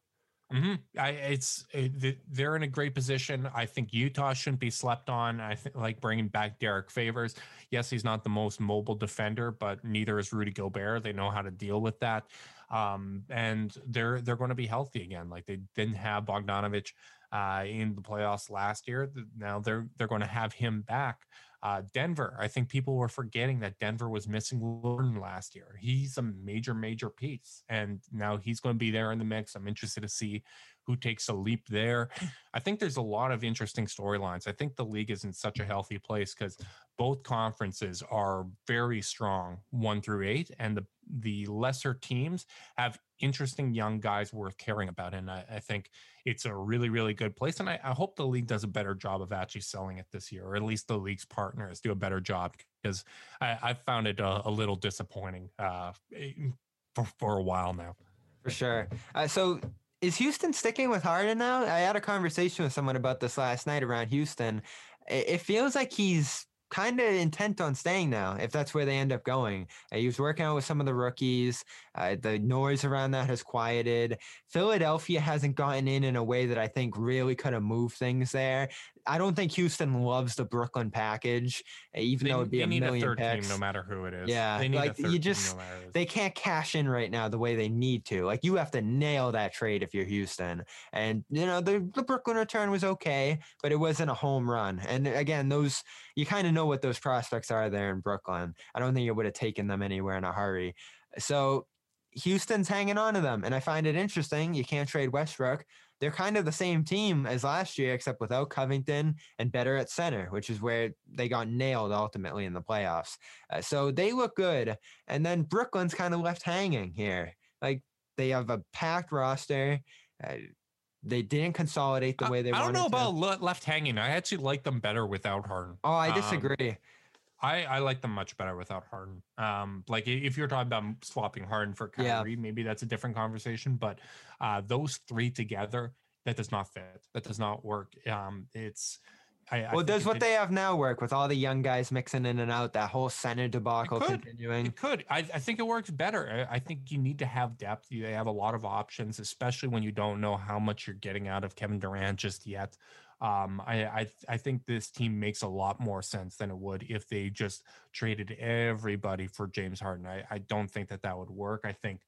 They're in a great position. I think Utah shouldn't be slept on. I think like bringing back Derek Favors. Yes, he's not the most mobile defender, but neither is Rudy Gobert. They know how to deal with that. And they're going to be healthy again. Like they didn't have Bogdanovich in the playoffs last year. Now they're going to have him back. Denver, I think people were forgetting that Denver was missing Gordon last year. He's a major piece, and now he's going to be there in the mix. I'm interested to see who takes a leap there. I think there's a lot of interesting storylines. I think the league is in such a healthy place because both conferences are very strong 1 through 8, and the lesser teams have interesting young guys worth caring about. And I think it's a really, really good place. And I hope the league does a better job of actually selling it this year, or at least the league's partners do a better job, because I found it a little disappointing for a while now. For sure. So is Houston sticking with Harden now? I had a conversation with someone about this last night around Houston. It feels like he's kind of intent on staying now, if that's where they end up going. He was working out with some of the rookies. The noise around that has quieted. Philadelphia hasn't gotten in a way that I think really could have moved things there. I don't think Houston loves the Brooklyn package, even though it'd be they a need million a third team picks. no matter who it is. Yeah, They need like a third you team just no matter who. they can't cash in right now the way they need to. Like you have to nail that trade if you're Houston. And the Brooklyn return was okay, but it wasn't a home run. And again, those you kind of know what those prospects are there in Brooklyn. I don't think it would have taken them anywhere in a hurry. So Houston's hanging on to them, and I find it interesting. You can't trade Westbrook. They're kind of the same team as last year, except without Covington and better at center, which is where they got nailed ultimately in the playoffs. So they look good. And then Brooklyn's kind of left hanging here. Like they have a packed roster. They didn't consolidate the way they wanted to. I don't know about left hanging. I actually like them better without Harden. Oh, I disagree. I like them much better without Harden. Like if you're talking about swapping Harden for Kyrie, maybe that's a different conversation. But those three together, that does not fit. That does not work. Does what they have now work with all the young guys mixing in and out, that whole center debacle continuing? It could. I think it works better. I think you need to have depth. You have a lot of options, especially when you don't know how much you're getting out of Kevin Durant just yet. I think this team makes a lot more sense than it would if they just traded everybody for James Harden. I don't think that would work. I think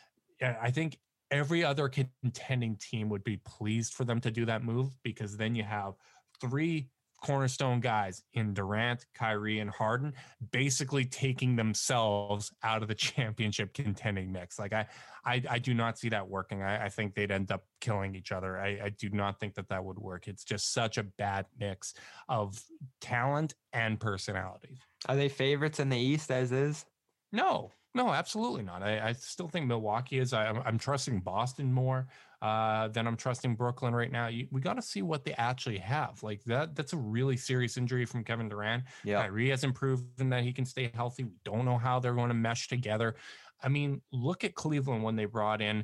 every other contending team would be pleased for them to do that move, because then you have three cornerstone guys in Durant, Kyrie, and Harden basically taking themselves out of the championship contending mix. Like I do not see that working. I think they'd end up killing each other. I do not think that would work. It's just such a bad mix of talent and personalities. Are they favorites in the East as is? No, absolutely not. I still think Milwaukee is. I'm trusting Boston more than I'm trusting Brooklyn right now. We got to see what they actually have. Like that's a really serious injury from Kevin Durant. Yeah. Kyrie hasn't proven that he can stay healthy. We don't know how they're going to mesh together. I mean, look at Cleveland when they brought in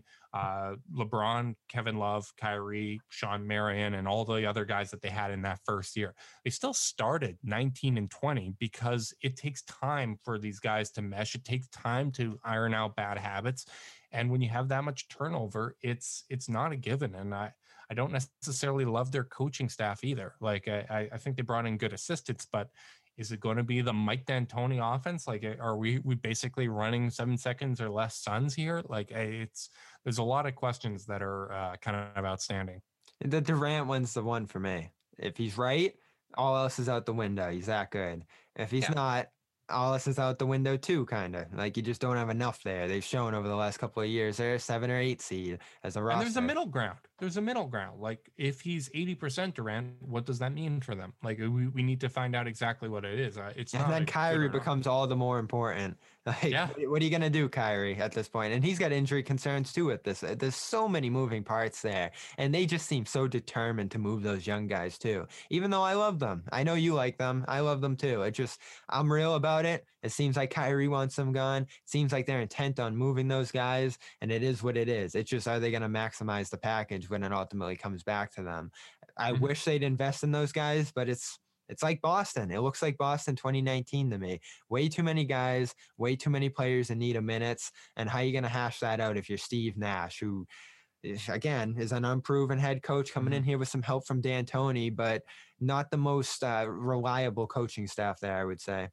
LeBron, Kevin Love, Kyrie, Sean Marion, and all the other guys that they had in that first year. They still started 19 and 20 because it takes time for these guys to mesh. It takes time to iron out bad habits. And when you have that much turnover, it's not a given. And I don't necessarily love their coaching staff either. Like I think they brought in good assistants, but is it going to be the Mike D'Antoni offense? Like, are we basically running 7 seconds or less Suns here? Like, there's a lot of questions that are kind of outstanding. The Durant one's the one for me. If he's right, all else is out the window. He's that good. If he's not, all else is out the window too, kind of. Like you just don't have enough there. They've shown over the last couple of years they're a 7 or 8 seed as a roster. And there's a middle ground. Like if he's 80% Durant, what does that mean for them? Like we need to find out exactly what it is. And then Kyrie becomes all the more important. Like, what are you going to do, Kyrie, at this point? And he's got injury concerns too at this. There's so many moving parts there. And they just seem so determined to move those young guys too. Even though I love them. I know you like them. I love them too. I'm real about it. It seems like Kyrie wants them gone. It seems like they're intent on moving those guys. And it is what it is. It's just, are they going to maximize the package when it ultimately comes back to them? I wish they'd invest in those guys, but it's like Boston. It looks like Boston 2019 to me. Way too many guys, way too many players in need of minutes. And how are you going to hash that out if you're Steve Nash, who, again, is an unproven head coach coming in here with some help from D'Antoni, but not the most reliable coaching staff there, I would say.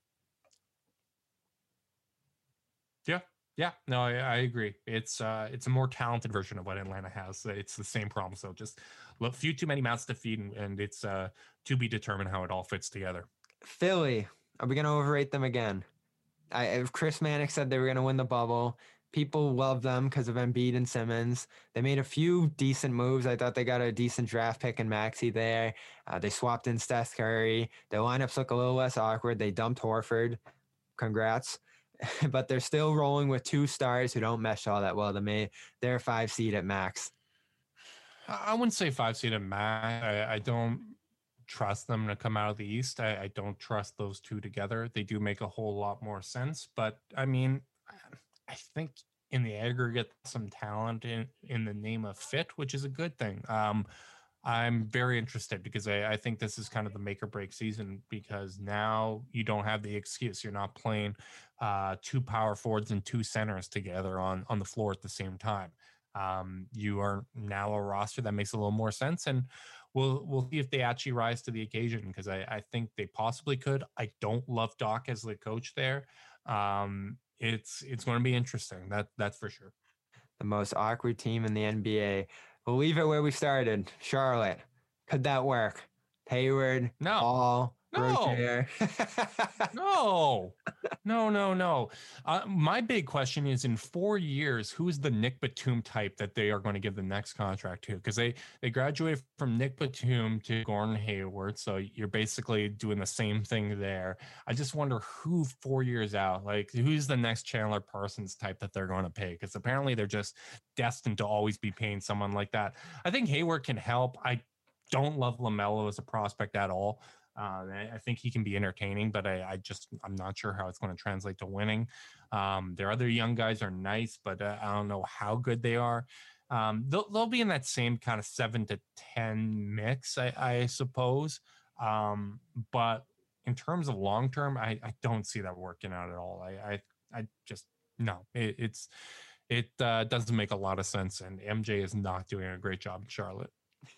Yeah, no, I agree. It's a more talented version of what Atlanta has. It's the same problem. So just a few too many mouths to feed, and it's to be determined how it all fits together. Philly, are we going to overrate them again? Chris Mannix said they were going to win the bubble. People love them because of Embiid and Simmons. They made a few decent moves. I thought they got a decent draft pick in Maxey there. They swapped in Steph Curry. Their lineups look a little less awkward. They dumped Horford. Congrats. But they're still rolling with 2 stars who don't mesh all that well to me. They're a 5 seed at max. I wouldn't say 5 seed at max. I don't trust them to come out of the East. I don't trust those two together. They do make a whole lot more sense. But, I mean, I think in the aggregate, some talent in the name of fit, which is a good thing. I'm very interested because I think this is kind of the make or break season, because now you don't have the excuse. You're not playing two power forwards and two centers together on the floor at the same time. You are now a roster that makes a little more sense, and we'll see if they actually rise to the occasion, because I think they possibly could. I don't love Doc as the coach there. It's going to be interesting. That's for sure. The most awkward team in the NBA. We'll leave it where we started. Charlotte. Could that work? Hayward, No, Paul, no. Rozier. No, no. My big question is, in 4 years, who is the Nick Batum type that they are going to give the next contract to? Because they graduated from Nick Batum to Gordon Hayward, so you're basically doing the same thing there. I just wonder who 4 years out, like who's the next Chandler Parsons type that they're going to pay? Because apparently they're just destined to always be paying someone like that. I think Hayward can help. I don't love LaMelo as a prospect at all. I think he can be entertaining, but I'm not sure how it's going to translate to winning. Their other young guys are nice, but I don't know how good they are. They'll be in that same kind of 7 to 10 mix, I suppose. But in terms of long term, I don't see that working out at all. I just no. It doesn't make a lot of sense, and MJ is not doing a great job in Charlotte.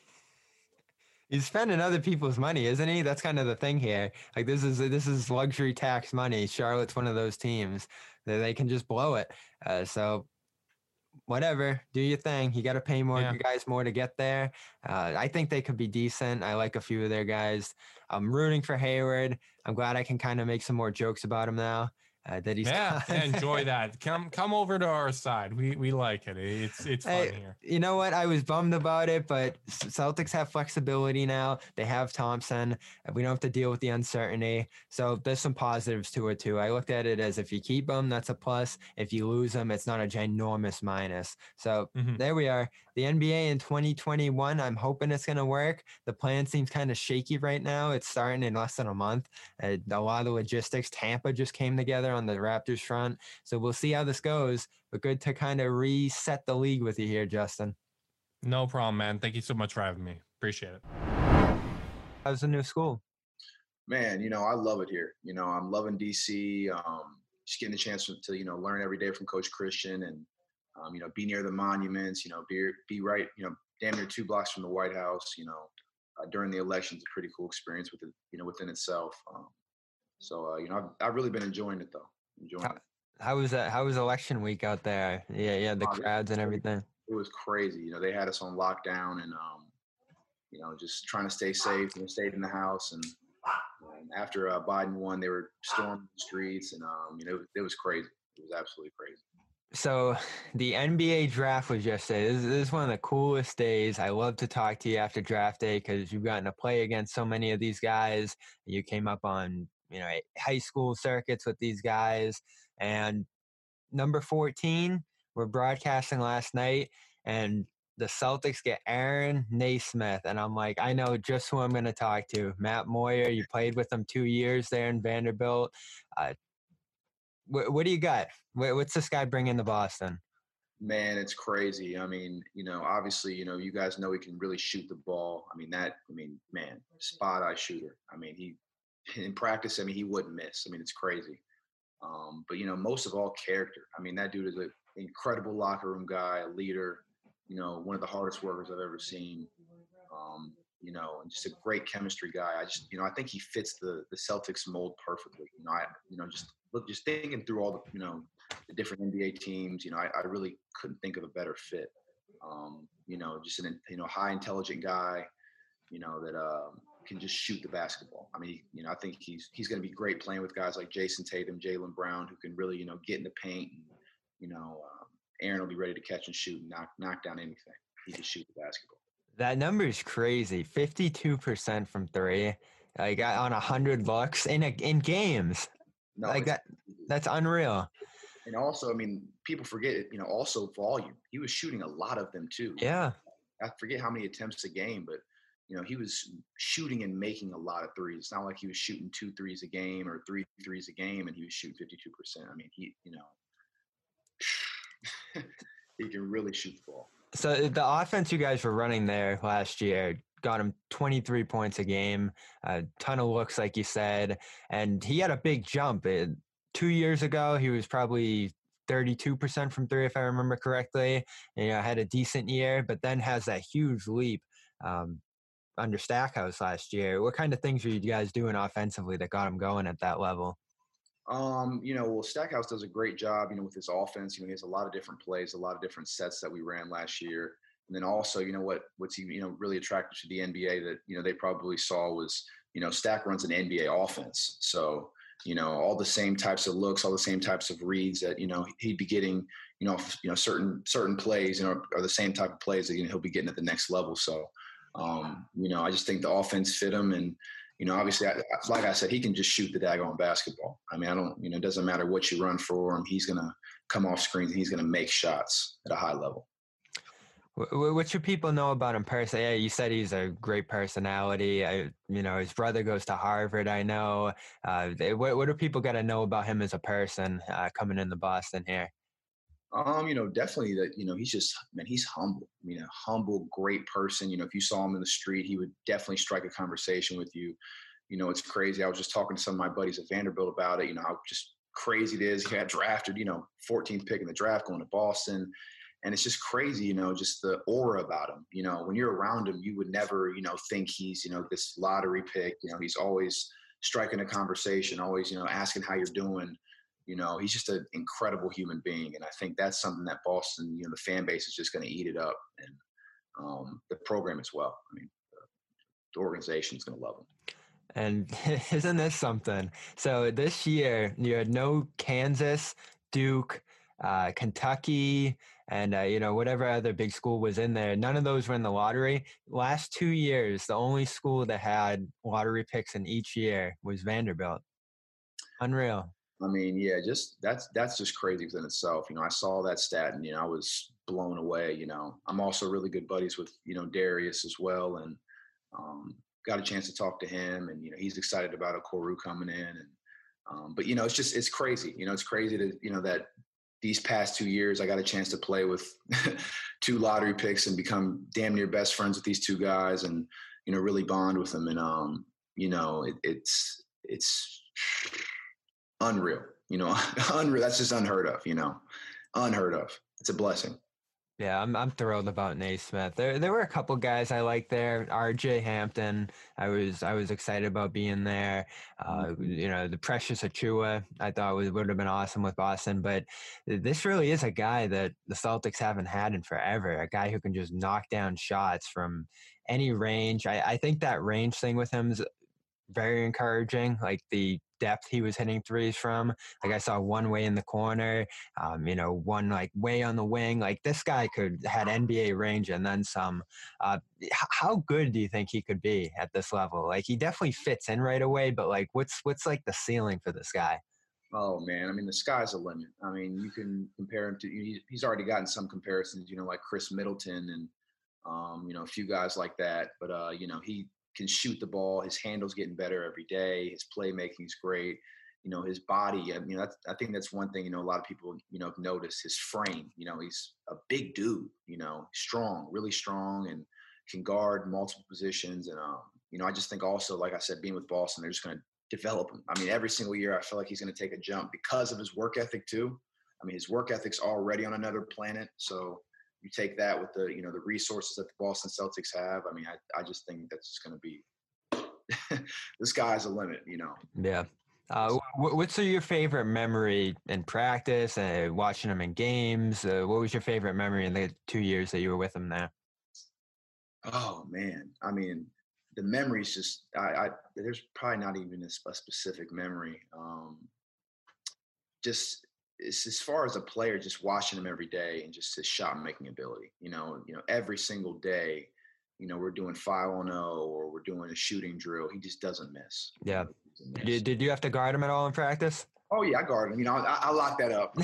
He's spending other people's money, isn't he? That's kind of the thing here. Like this is luxury tax money. Charlotte's one of those teams that they can just blow it. So whatever, do your thing. You got to pay more guys more to get there. I think they could be decent. I like a few of their guys. I'm rooting for Hayward. I'm glad I can kind of make some more jokes about him now. That he's enjoy that. Come over to our side. We like it. It's fun here. You know what? I was bummed about it, but Celtics have flexibility now. They have Thompson. We don't have to deal with the uncertainty. So there's some positives to it too. I looked at it as if you keep them, that's a plus. If you lose them, it's not a ginormous minus. So there we are. The NBA in 2021, I'm hoping it's going to work. The plan seems kind of shaky right now. It's starting in less than a month. A lot of the logistics. Tampa just came together on the Raptors front. So we'll see how this goes. But good to kind of reset the league with you here, Justin. No problem, man. Thank you so much for having me. Appreciate it. How's the new school? Man, I love it here. I'm loving DC. Just getting the chance to learn every day from Coach Christian, and be near the monuments. Be right. Damn near 2 blocks from the White House. During the election, it's a pretty cool experience within itself. I've really been enjoying it though. How was that? How was election week out there? Yeah, the crowds and everything. It was crazy. They had us on lockdown, and just trying to stay safe. Stayed in the house, and after Biden won, they were storming the streets, and it was crazy. It was absolutely crazy. So the NBA draft was yesterday. This is one of the coolest days. I love to talk to you after draft day because you've gotten to play against so many of these guys. You came up on high school circuits with these guys. And number 14, we're broadcasting last night, and the Celtics get Aaron Naismith. And I'm like, I know just who I'm going to talk to. Matt Moyer, you played with him 2 years there in Vanderbilt. What do you got? What's this guy bringing to Boston? Man, it's crazy. I mean, obviously, you guys know he can really shoot the ball. Man, spot eye shooter. He in practice, he wouldn't miss. It's crazy. But most of all, character. That dude is an incredible locker room guy, a leader. One of the hardest workers I've ever seen. And just a great chemistry guy. I think he fits the Celtics mold perfectly. Just thinking through all the different NBA teams, I really couldn't think of a better fit. Just an high intelligent guy, that can just shoot the basketball. I think he's going to be great playing with guys like Jason Tatum, Jaylen Brown, who can really get in the paint. And, Aaron will be ready to catch and shoot and knock down anything. He can shoot the basketball. That number is crazy. 52% from three, like on 100 looks in games. No, like that's unreal. And also, people forget it. Also volume. He was shooting a lot of them too. Yeah. I forget how many attempts a game, but he was shooting and making a lot of threes. It's not like he was shooting 2 threes a game or 3 threes a game, and he was shooting 52%. He he can really shoot the ball. So the offense you guys were running there last year, got him 23 points a game, a ton of looks, like you said, and he had a big jump. 2 years ago, he was probably 32% from three, if I remember correctly. And, had a decent year, but then has that huge leap under Stackhouse last year. What kind of things are you guys doing offensively that got him going at that level? Well, Stackhouse does a great job, with his offense. He has a lot of different plays, a lot of different sets that we ran last year. And then also, what's really attractive to the NBA that, they probably saw was, Stack runs an NBA offense. So, all the same types of looks, all the same types of reads that, he'd be getting, certain plays, are the same type of plays that, he'll be getting at the next level. So, I just think the offense fit him. And, obviously, like I said, he can just shoot the daggone basketball. I mean, it doesn't matter what you run for him. He's going to come off screens and he's going to make shots at a high level. What should people know about him personally? Yeah, you said he's a great personality. His brother goes to Harvard, I know. What do people got to know about him as a person coming into Boston here? Definitely that, he's humble. Humble, great person. If you saw him in the street, he would definitely strike a conversation with you. It's crazy. I was just talking to some of my buddies at Vanderbilt about it, how just crazy it is. He got drafted, 14th pick in the draft going to Boston. And it's just crazy, just the aura about him. When you're around him, you would never, think he's, this lottery pick. He's always striking a conversation, always, asking how you're doing. He's just an incredible human being. And I think that's something that Boston, the fan base is just going to eat it up. And the program as well. I mean, the organization is going to love him. And isn't this something? So this year, you had no Kansas, Duke, Kentucky, and, whatever other big school was in there. None of those were in the lottery. Last 2 years, the only school that had lottery picks in each year was Vanderbilt. Unreal. I mean, yeah, that's just crazy within itself. I saw that stat and, I was blown away. I'm also really good buddies with, Darius as well. And got a chance to talk to him and, he's excited about Okoro coming in. And, but, it's crazy. It's crazy to, that these past 2 years, I got a chance to play with 2 lottery picks and become damn near best friends with these 2 guys and, really bond with them. And, it's unreal, unreal. That's just unheard of, unheard of. It's a blessing. Yeah, I'm thrilled about Naismith. There were a couple guys I liked there. R.J. Hampton, I was excited about being there. The Precious Achiuwa, I thought would have been awesome with Boston. But this really is a guy that the Celtics haven't had in forever. A guy who can just knock down shots from any range. I think that range thing with him is very encouraging, like the depth he was hitting threes from. Like I saw one way in the corner, one like way on the wing. Like this guy had NBA range and then some. How good do you think he could be at this level? Like he definitely fits in right away, but like what's like the ceiling for this guy? Oh man, I mean the sky's the limit. I mean you can compare him to he's already gotten some comparisons, like Chris Middleton and a few guys like that. But he can shoot the ball. His handle's getting better every day. His playmaking's great. His body. I think that's one thing. A lot of people have noticed his frame. He's a big dude. Strong, really strong, and can guard multiple positions. And I just think also, like I said, being with Boston, they're just going to develop him. I mean, every single year, I feel like he's going to take a jump because of his work ethic too. I mean, his work ethic's already on another planet. So you take that with the the resources that the Boston Celtics have. I mean, I just think that's just going to be the sky's the limit. Yeah. What's your favorite memory in practice? Watching him in games. What was your favorite memory in the 2 years that you were with him there? Oh man, I mean, the memories just there's probably not even a specific memory. Just as far as a player, just watching him every day and just his shot making ability. Every single day, we're doing 5-on-0 or we're doing a shooting drill. He just doesn't miss. Yeah. Did you have to guard him at all in practice? Oh yeah, I guard him. I lock that up.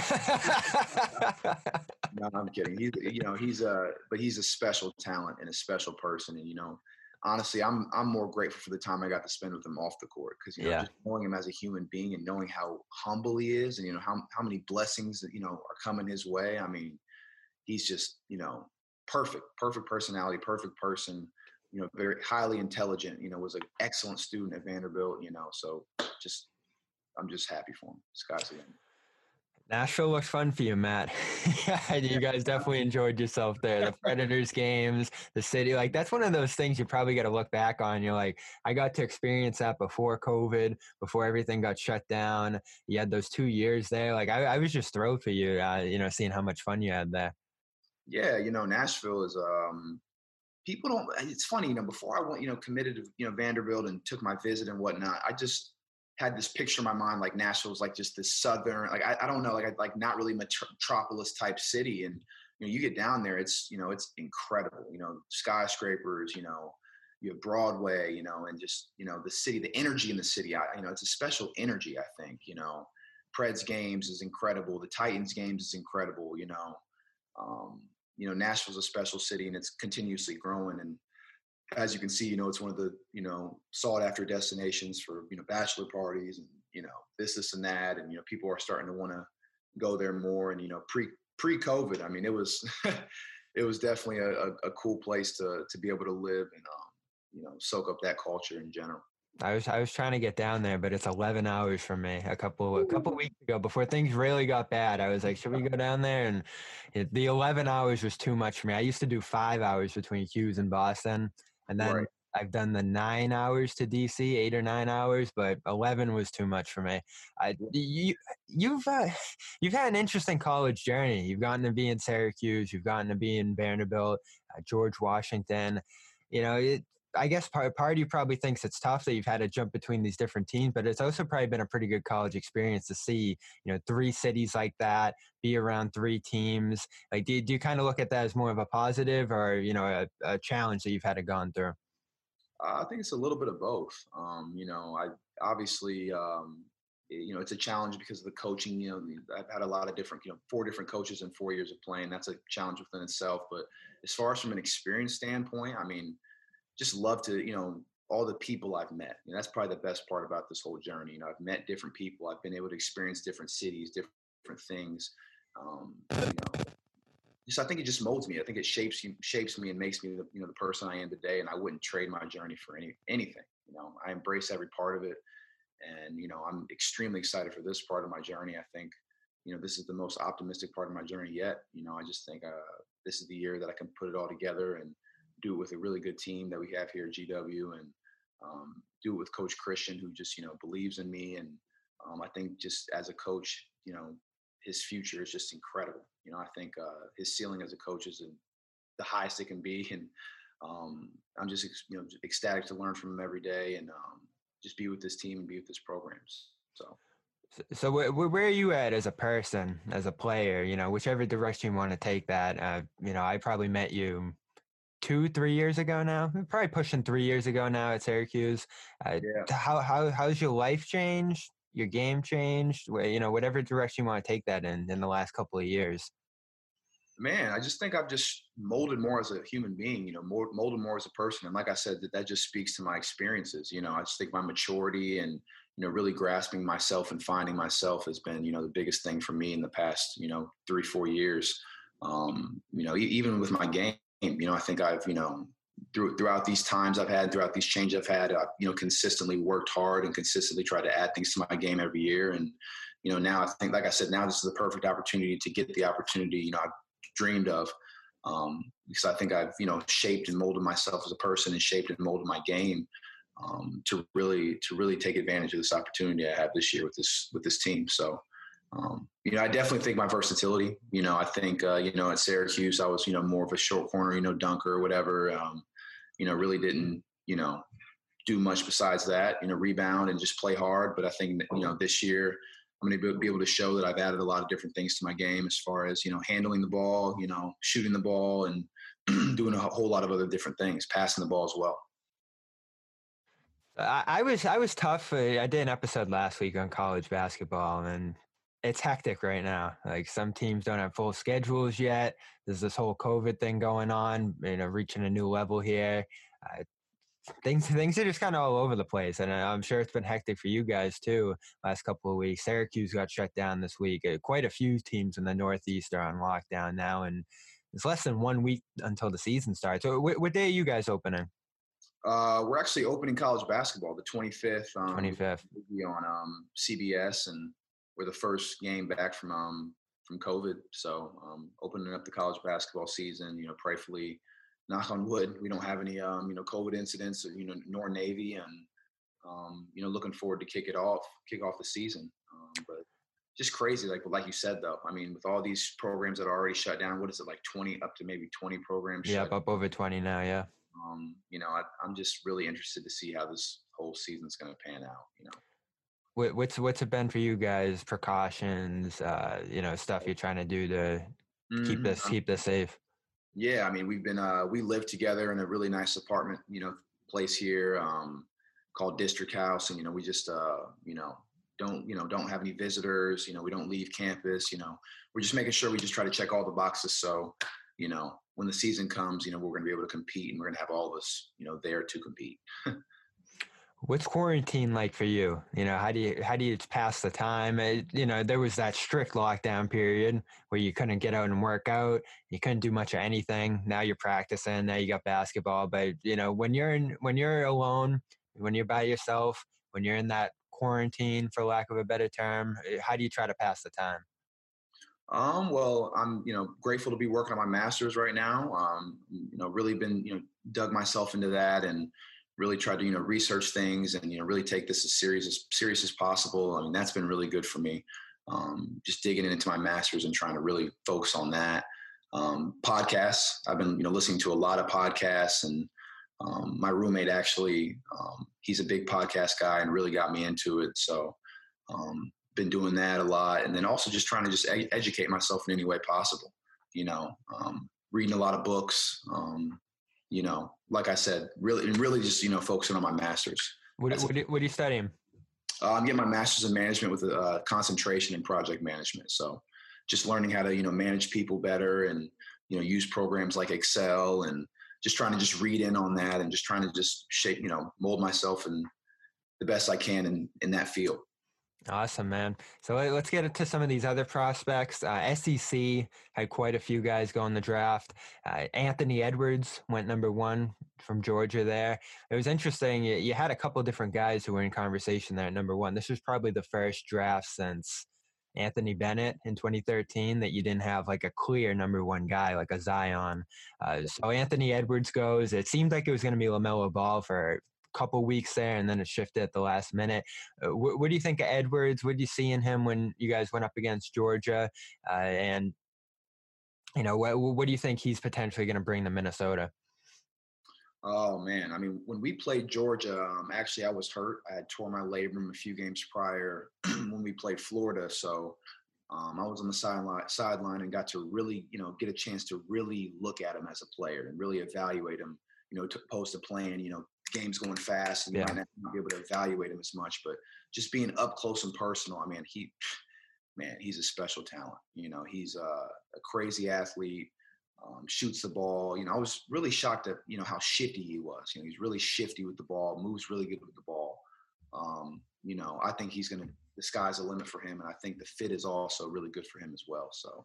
No, I'm kidding. He's a special talent and a special person. And honestly, I'm more grateful for the time I got to spend with him off the court because just knowing him as a human being and knowing how humble he is and how many blessings that are coming his way. I mean, he's just perfect personality, perfect person. very highly intelligent, was an excellent student at Vanderbilt, so I'm just happy for him. Sky's the limit. Nashville looks fun for you, Matt. You guys definitely enjoyed yourself there. The Predators games, the city, like that's one of those things you probably got to look back on. You're like, I got to experience that before COVID, before everything got shut down. You had those 2 years there. Like I was just thrilled for you, seeing how much fun you had there. Yeah, Nashville is people don't. It's funny, before I went, committed to Vanderbilt and took my visit and whatnot. I just had this picture in my mind, like Nashville's like just this southern, like I don't know, like not really metropolis type city. And you get down there, it's it's incredible. Skyscrapers. You have Broadway. And just the city, the energy in the city. It's a special energy. I think Preds games is incredible. The Titans games is incredible. Nashville's a special city, and it's continuously growing. And as you can see, it's one of the, sought after destinations for, bachelor parties and, this and that. And, people are starting to want to go there more. And, pre-COVID, I mean, it was, it was definitely a cool place to be able to live and, soak up that culture in general. I was trying to get down there, but it's 11 hours from me. A couple weeks ago, before things really got bad, I was like, should we go down there? And the 11 hours was too much for me. I used to do 5 hours between Hughes and Boston, and then I've done the 9 hours to DC, 8 or 9 hours, but 11 was too much for me. You've had an interesting college journey. You've gotten to be in Syracuse, you've gotten to be in Vanderbilt, George Washington. I guess part of you probably thinks it's tough that you've had to jump between these different teams, but it's also probably been a pretty good college experience to see, 3 cities like that, be around 3 teams. Like, do you kind of look at that as more of a positive or, a challenge that you've had to gone through? I think it's a little bit of both. I obviously, it's a challenge because of the coaching. I've had a lot of different, 4 different coaches in 4 years of playing. That's a challenge within itself. But as far as from an experience standpoint, I mean, just love to, all the people I've met. That's probably the best part about this whole journey. I've met different people. I've been able to experience different cities, different things. I think it just molds me. I think it shapes me and makes me the person I am today. And I wouldn't trade my journey for anything. I embrace every part of it. And, I'm extremely excited for this part of my journey. I think, this is the most optimistic part of my journey yet. I just think this is the year that I can put it all together and do it with a really good team that we have here at GW, and do it with Coach Christian, who just, believes in me. And I think just as a coach, his future is just incredible. I think his ceiling as a coach is the highest it can be. And I'm just, ecstatic to learn from him every day and just be with this team and be with this programs. So where are you at as a person, as a player, whichever direction you want to take that? I probably met you 2-3 years ago now, probably pushing 3 years ago now at Syracuse. How's your life changed? Your game changed? Whatever direction you want to take that in the last couple of years. Man, I just think I've just molded more as a human being, molded more as a person. And like I said, that just speaks to my experiences. I just think my maturity and, really grasping myself and finding myself has been, the biggest thing for me in the past, 3-4 years. Even with my game, I think I've, throughout these times I've had, throughout these changes I've had, consistently worked hard and consistently tried to add things to my game every year. And, now I think, like I said, now this is the perfect opportunity to get the opportunity, I've dreamed of, because I think I've, shaped and molded myself as a person and shaped and molded my game to really take advantage of this opportunity I have this year with this team. So, I definitely think my versatility, I think, at Syracuse, I was, more of a short corner, dunker or whatever, really didn't, do much besides that, rebound and just play hard. But I think, this year I'm going to be able to show that I've added a lot of different things to my game as far as, handling the ball, shooting the ball and doing a whole lot of other different things, passing the ball as well. I was tough. I did an episode last week on college basketball, and it's hectic right now. Like, some teams don't have full schedules yet. There's this whole COVID thing going on, reaching a new level here. Things are just kind of all over the place. And I'm sure it's been hectic for you guys too, last couple of weeks. Syracuse got shut down this week. Quite a few teams in the Northeast are on lockdown now, and it's less than 1 week until the season starts. So what day are you guys opening? We're actually opening college basketball the 25th. 25th. We'll be on CBS, and we're the first game back from COVID. So opening up the college basketball season. Prayerfully, knock on wood, we don't have any COVID incidents, or, nor Navy, and looking forward to kick off the season. But just crazy, like you said, though. I mean, with all these programs that are already shut down, what is it, like 20 up to maybe 20 programs? Yeah, up over 20 now. Yeah. I'm just really interested to see how this whole season's going to pan out. What's it been for you guys? Precautions, stuff you're trying to do to keep this safe. Yeah, I mean, we live together in a really nice apartment, place here called District House, and we just don't have any visitors. We don't leave campus. We're just making sure we just try to check all the boxes. So, when the season comes, we're going to be able to compete, and we're going to have all of us, there to compete. What's quarantine like for you? How do you pass the time? There was that strict lockdown period where you couldn't get out and work out. You couldn't do much of anything. Now you're practicing. Now you got basketball. But when you're alone, when you're by yourself, when you're in that quarantine, for lack of a better term, how do you try to pass the time? Well, I'm, grateful to be working on my master's right now. Really been, dug myself into that, and really tried to, research things, and, really take this as serious as possible. I mean, that's been really good for me. Just digging into my master's and trying to really focus on that. Podcasts. I've been, listening to a lot of podcasts, and my roommate actually, he's a big podcast guy and really got me into it. So, been doing that a lot, and then also just trying to just educate myself in any way possible. Reading a lot of books. Like I said, really just focusing on my master's. What are you studying? I'm getting my master's in management with a concentration in project management. So, just learning how to manage people better, and use programs like Excel, and just trying to just read in on that, and just trying to just shape mold myself in the best I can in that field. Awesome, man. So let's get into some of these other prospects. SEC had quite a few guys go in the draft. Anthony Edwards went number 1 from Georgia there. It was interesting. You had a couple of different guys who were in conversation there at number 1. This was probably the first draft since Anthony Bennett in 2013 that you didn't have like a clear number 1 guy like a Zion. So Anthony Edwards goes. It seemed like it was going to be LaMelo Ball for couple weeks there, and then it shifted at the last minute. What do you think of Edwards? What did you see in him when you guys went up against Georgia? And what do you think he's potentially going to bring to Minnesota? Oh man, I mean, when we played Georgia, actually I was hurt. I had tore my labrum a few games prior when we played Florida. So I was on the sideline and got to really, get a chance to really look at him as a player and really evaluate him. To post a plan, games going fast, and you might not be able to evaluate him as much, but just being up close and personal, I mean, he's a special talent. He's a crazy athlete, shoots the ball. I was really shocked at, how shifty he was. He's really shifty with the ball, moves really good with the ball. I think the sky's the limit for him, and I think the fit is also really good for him as well. So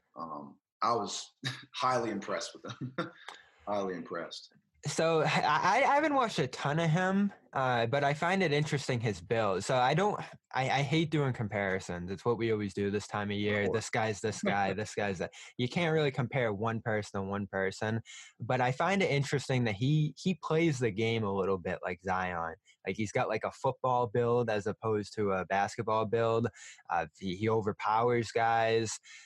I was highly impressed with him. Highly impressed. So I haven't watched a ton of him, but I find it interesting, his build. So I hate doing comparisons. It's what we always do this time of year. This guy's this guy, this guy's that. You can't really compare one person to one person, but I find it interesting that he plays the game a little bit like Zion. Like he's got like a football build as opposed to a basketball build. He overpowers guys.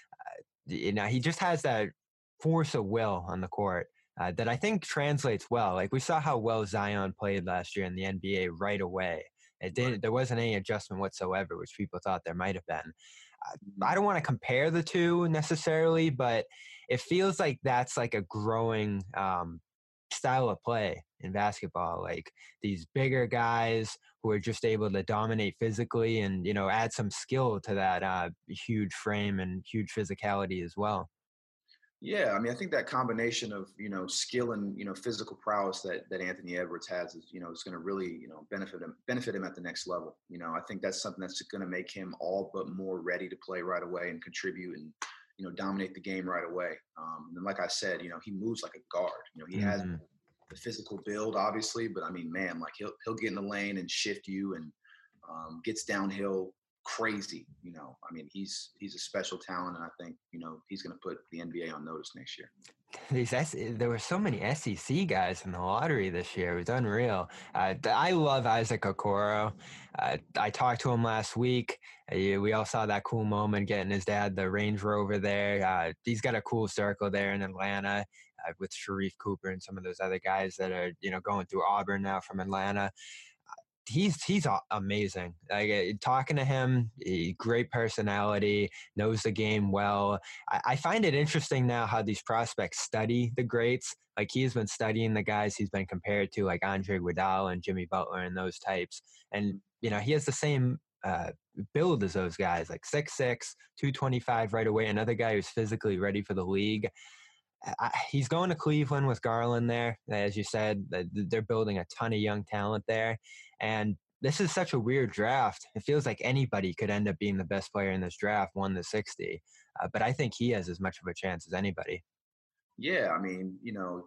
He just has that force of will on the court. That I think translates well. Like we saw how well Zion played last year in the NBA right away. There wasn't any adjustment whatsoever, which people thought there might have been. I don't want to compare the two necessarily, but it feels like that's like a growing style of play in basketball. Like these bigger guys who are just able to dominate physically and, add some skill to that huge frame and huge physicality as well. Yeah, I mean, I think that combination of, skill and, physical prowess that Anthony Edwards has is, is going to really, benefit him at the next level. I think that's something that's going to make him all but more ready to play right away and contribute and, dominate the game right away. And like I said, he moves like a guard. He has the physical build, obviously, but I mean, man, like he'll get in the lane and shift you and gets downhill crazy. I mean, he's a special talent, and I think he's going to put the NBA on notice next year. There were so many SEC guys in the lottery this year. It was unreal. I love Isaac Okoro. I talked to him last week. We all saw that cool moment getting his dad the Range Rover there. He's got a cool circle there in Atlanta with Sharif Cooper and some of those other guys that are going through Auburn now from Atlanta. He's amazing. Like talking to him, great personality, knows the game well. I find it interesting now how these prospects study the greats. Like he's been studying the guys he's been compared to, like Andre Iguodala and Jimmy Butler and those types. And he has the same build as those guys, like 6'6", 225 right away. Another guy who's physically ready for the league. He's going to Cleveland with Garland there. As you said, they're building a ton of young talent there. And this is such a weird draft. It feels like anybody could end up being the best player in this draft, 1 to 60. But I think he has as much of a chance as anybody. Yeah, I mean,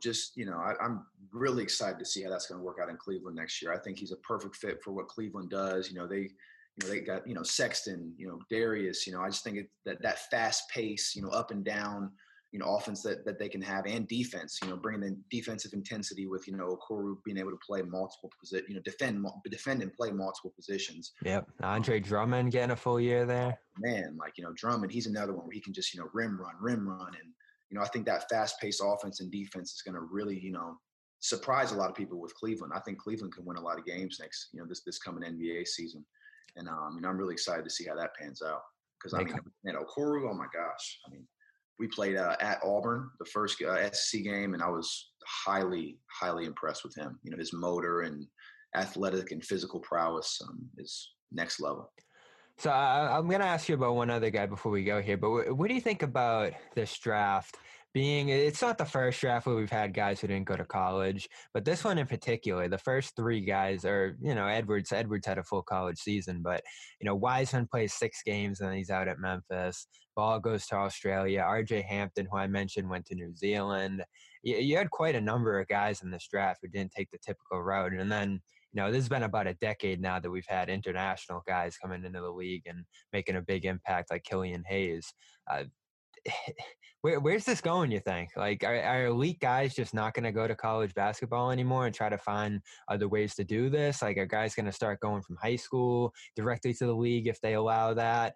I'm really excited to see how that's going to work out in Cleveland next year. I think he's a perfect fit for what Cleveland does. They got, Sexton, Darius, I just think that fast pace, up and down, offense that they can have, and defense, bringing in defensive intensity with, Okoro being able to play multiple positions, defend and play multiple positions. Yep. Andre Drummond getting a full year there. Man, Drummond, he's another one where he can just, rim run. And, I think that fast paced offense and defense is going to really, surprise a lot of people with Cleveland. I think Cleveland can win a lot of games next, this coming NBA season. And, I'm really excited to see how that pans out. Because, Okoro, oh my gosh. We played at Auburn, the first SEC game, and I was highly, highly impressed with him. His motor and athletic and physical prowess is next level. So I'm going to ask you about one other guy before we go here, but what do you think about this draft? It's not the first draft where we've had guys who didn't go to college, but this one in particular, the first 3 guys are, Edwards had a full college season, but, Wiseman plays 6 games and then he's out at Memphis. Ball goes to Australia. RJ Hampton, who I mentioned, went to New Zealand. You had quite a number of guys in this draft who didn't take the typical route. And then, this has been about a decade now that we've had international guys coming into the league and making a big impact like Killian Hayes. Where's this going, you think? Like, are elite guys just not going to go to college basketball anymore and try to find other ways to do this? Like, are guys going to start going from high school directly to the league if they allow that?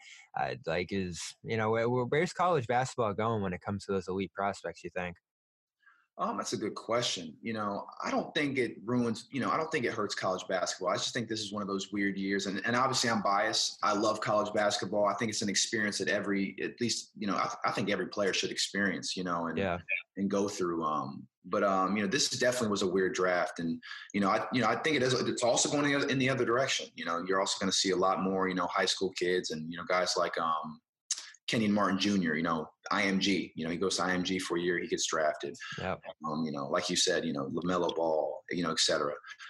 Where's college basketball going when it comes to those elite prospects, you think? That's a good question. I don't think it ruins, I don't think it hurts college basketball. I just think this is one of those weird years. And obviously I'm biased. I love college basketball. I think it's an experience that I think every player should experience, and go through. This definitely was a weird draft. And, I think it's also going in the other direction. You're also going to see a lot more, high school kids and, guys like, Kenyon Martin Jr., IMG, he goes to IMG for a year, he gets drafted. Yep. Like you said, LaMelo Ball, et cetera.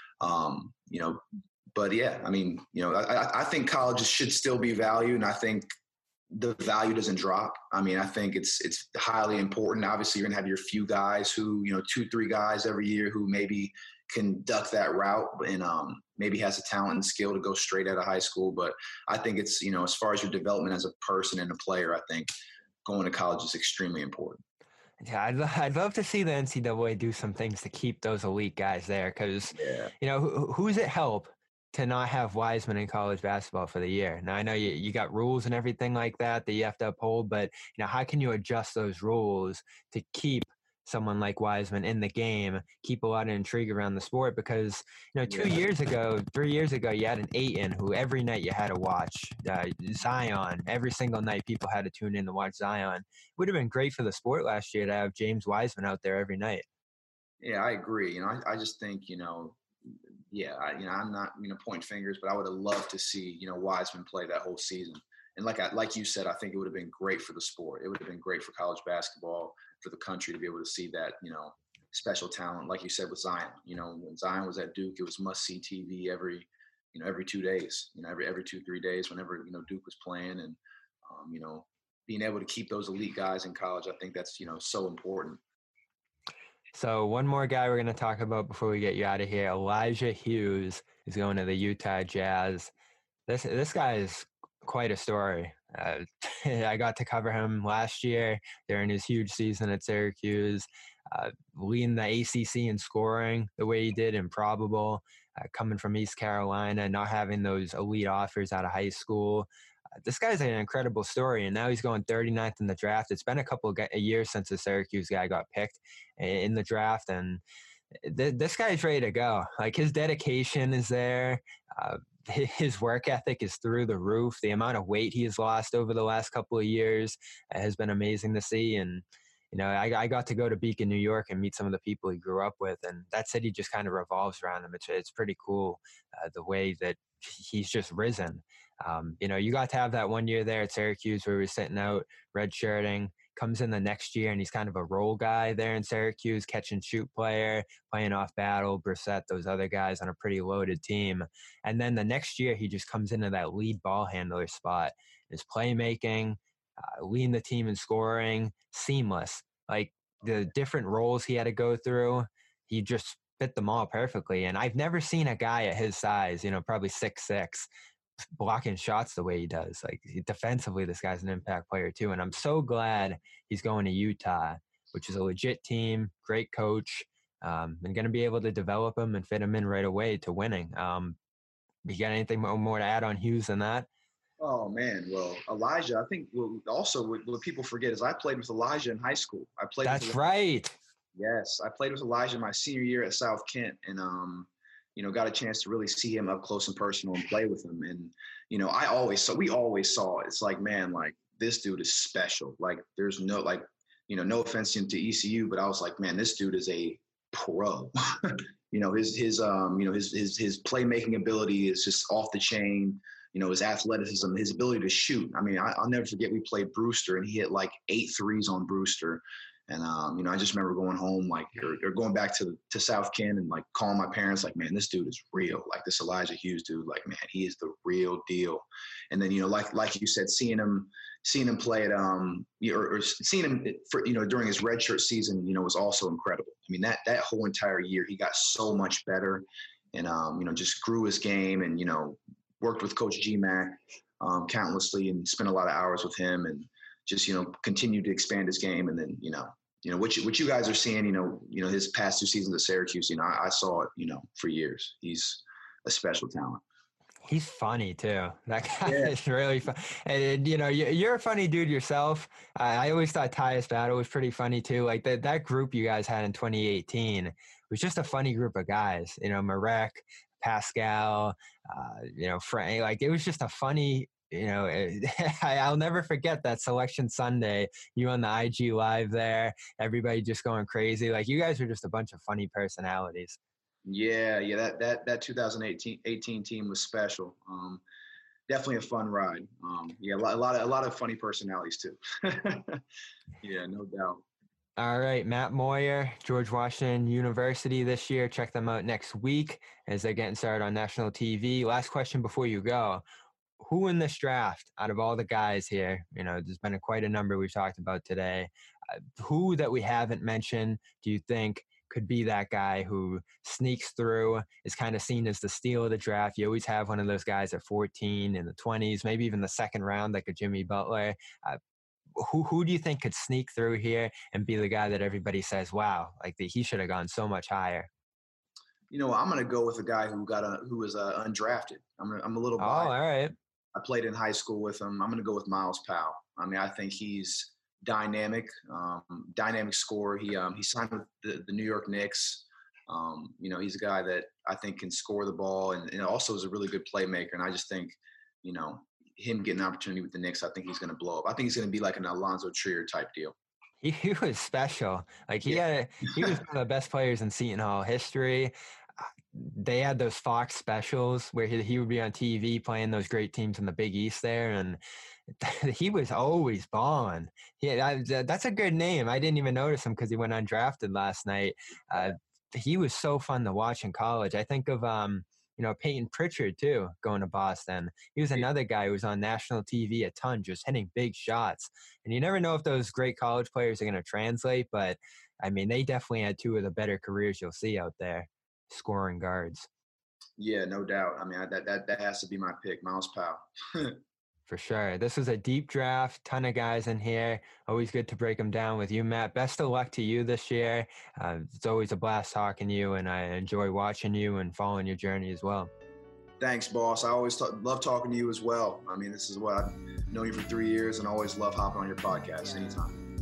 But yeah, I think colleges should still be valued, and I think the value doesn't drop. I think it's highly important. Obviously, you're going to have your few guys who, 2-3 guys every year who maybe can duck that route and maybe has the talent and skill to go straight out of high school. But I think it's, as far as your development as a person and a player, I think going to college is extremely important. Yeah, I'd love to see the NCAA do some things to keep those elite guys there because, who's it help to not have Wiseman in college basketball for the year? Now, I know you got rules and everything like that you have to uphold, but, how can you adjust those rules to keep someone like Wiseman in the game, keep a lot of intrigue around the sport? Because, 3 years ago, you had an Ayton who every night you had to watch. Zion, every single night people had to tune in to watch Zion. It would have been great for the sport last year to have James Wiseman out there every night. Yeah, I agree. I just think, I'm not, pointing fingers, but I would have loved to see, Wiseman play that whole season. And like you said, I think it would have been great for the sport. It would have been great for college basketball, for the country to be able to see that, special talent. Like you said with Zion, when Zion was at Duke, it was must-see TV every 2 days, every 2-3 days whenever, Duke was playing. And, being able to keep those elite guys in college, I think that's, so important. So one more guy we're going to talk about before we get you out of here. Elijah Hughes is going to the Utah Jazz. This guy is quite a story. I got to cover him last year during his huge season at Syracuse, leading the ACC in scoring the way he did, improbable. Coming from East Carolina, not having those elite offers out of high school. This guy's an incredible story, and now he's going 39th in the draft. It's been a years since the Syracuse guy got picked in the draft, and this guy's ready to go. Like, his dedication is there. His work ethic is through the roof. The amount of weight he has lost over the last couple of years has been amazing to see. And, I got to go to Beacon, New York and meet some of the people he grew up with. And that city just kind of revolves around him. It's pretty cool the way that he's just risen. You got to have that one year there at Syracuse where he was sitting out, redshirting, comes in the next year and he's kind of a role guy there in Syracuse, catch and shoot player, playing off Battle, Brissett, those other guys on a pretty loaded team. And then the next year he just comes into that lead ball handler spot. His playmaking, leading the team in scoring, seamless. Like, the different roles he had to go through, he just fit them all perfectly. And I've never seen a guy at his size, probably 6'6", blocking shots the way he does. Like, defensively, this guy's an impact player too. And I'm so glad he's going to Utah, which is a legit team, great coach, and going to be able to develop him and fit him in right away to winning. You got anything more to add on Hughes than that? Oh man, well, Elijah, I think also what people forget is I played with Elijah in high school. That's right. Yes, I played with Elijah my senior year at South Kent, and got a chance to really see him up close and personal and play with him. And we always saw it. It's like, man, like, this dude is special. Like, there's no no offense to ECU, but I was like, man, this dude is a pro. His playmaking ability is just off the chain. His athleticism, his ability to shoot. I mean, I'll never forget, we played Brewster and he hit like 8 threes on Brewster. And, I just remember going home, or going back to South Kent and like calling my parents, like, man, this dude is real. Like, this Elijah Hughes dude, like, man, he is the real deal. And then, like you said, seeing him play at, or seeing him for, during his redshirt season, was also incredible. I mean, that whole entire year, he got so much better and, just grew his game and, worked with Coach GMAC countlessly and spent a lot of hours with him and just, continued to expand his game. And then, what you guys are seeing, his past 2 seasons at Syracuse, I saw it, for years. He's a special talent. He's funny too. That guy is really fun. And you're a funny dude yourself. I always thought Tyus Battle was pretty funny too. Like, that group you guys had in 2018 was just a funny group of guys. Marek, Pascal, Frank. Like, it was just a funny. I'll never forget that Selection Sunday. You on the IG Live there, everybody just going crazy. Like, you guys are just a bunch of funny personalities. Yeah. That 2018 team was special. Definitely a fun ride. A lot of funny personalities too. Yeah, no doubt. All right, Matt Moyer, George Washington University this year. Check them out next week as they're getting started on national TV. Last question before you go. Who in this draft, out of all the guys here, there's been quite a number we've talked about today, who that we haven't mentioned do you think could be that guy who sneaks through, is kind of seen as the steal of the draft? You always have one of those guys at 14, in the 20s, maybe even the second round, like a Jimmy Butler. Who do you think could sneak through here and be the guy that everybody says, wow, like he should have gone so much higher? I'm going to go with a guy who was undrafted. I'm a little biased. Oh, all right. I played in high school with him. I'm going to go with Myles Powell. I mean, I think he's dynamic scorer. He signed with the New York Knicks. He's a guy that I think can score the ball and also is a really good playmaker. And I just think, him getting an opportunity with the Knicks, I think he's going to blow up. I think he's going to be like an Alonzo Trier type deal. He was special. Like, he was one of the best players in Seton Hall history. They had those Fox specials where he would be on TV playing those great teams in the Big East there, and he was always balling. That's a good name. I didn't even notice him because he went undrafted last night. He was so fun to watch in college. I think of Peyton Pritchard too, going to Boston. He was another guy who was on national TV a ton, just hitting big shots. And you never know if those great college players are going to translate, but I mean, they definitely had two of the better careers you'll see out there, scoring guards. Yeah, no doubt. I mean, that has to be my pick, Myles Powell. For sure. This was a deep draft, ton of guys in here. Always good to break them down with you, Matt. Best of luck to you this year. It's always a blast talking to you, and I enjoy watching you and following your journey as well. Thanks, boss. I always love talking to you as well. I mean, this is what I've known you for 3 years, and I always love hopping on your podcast anytime.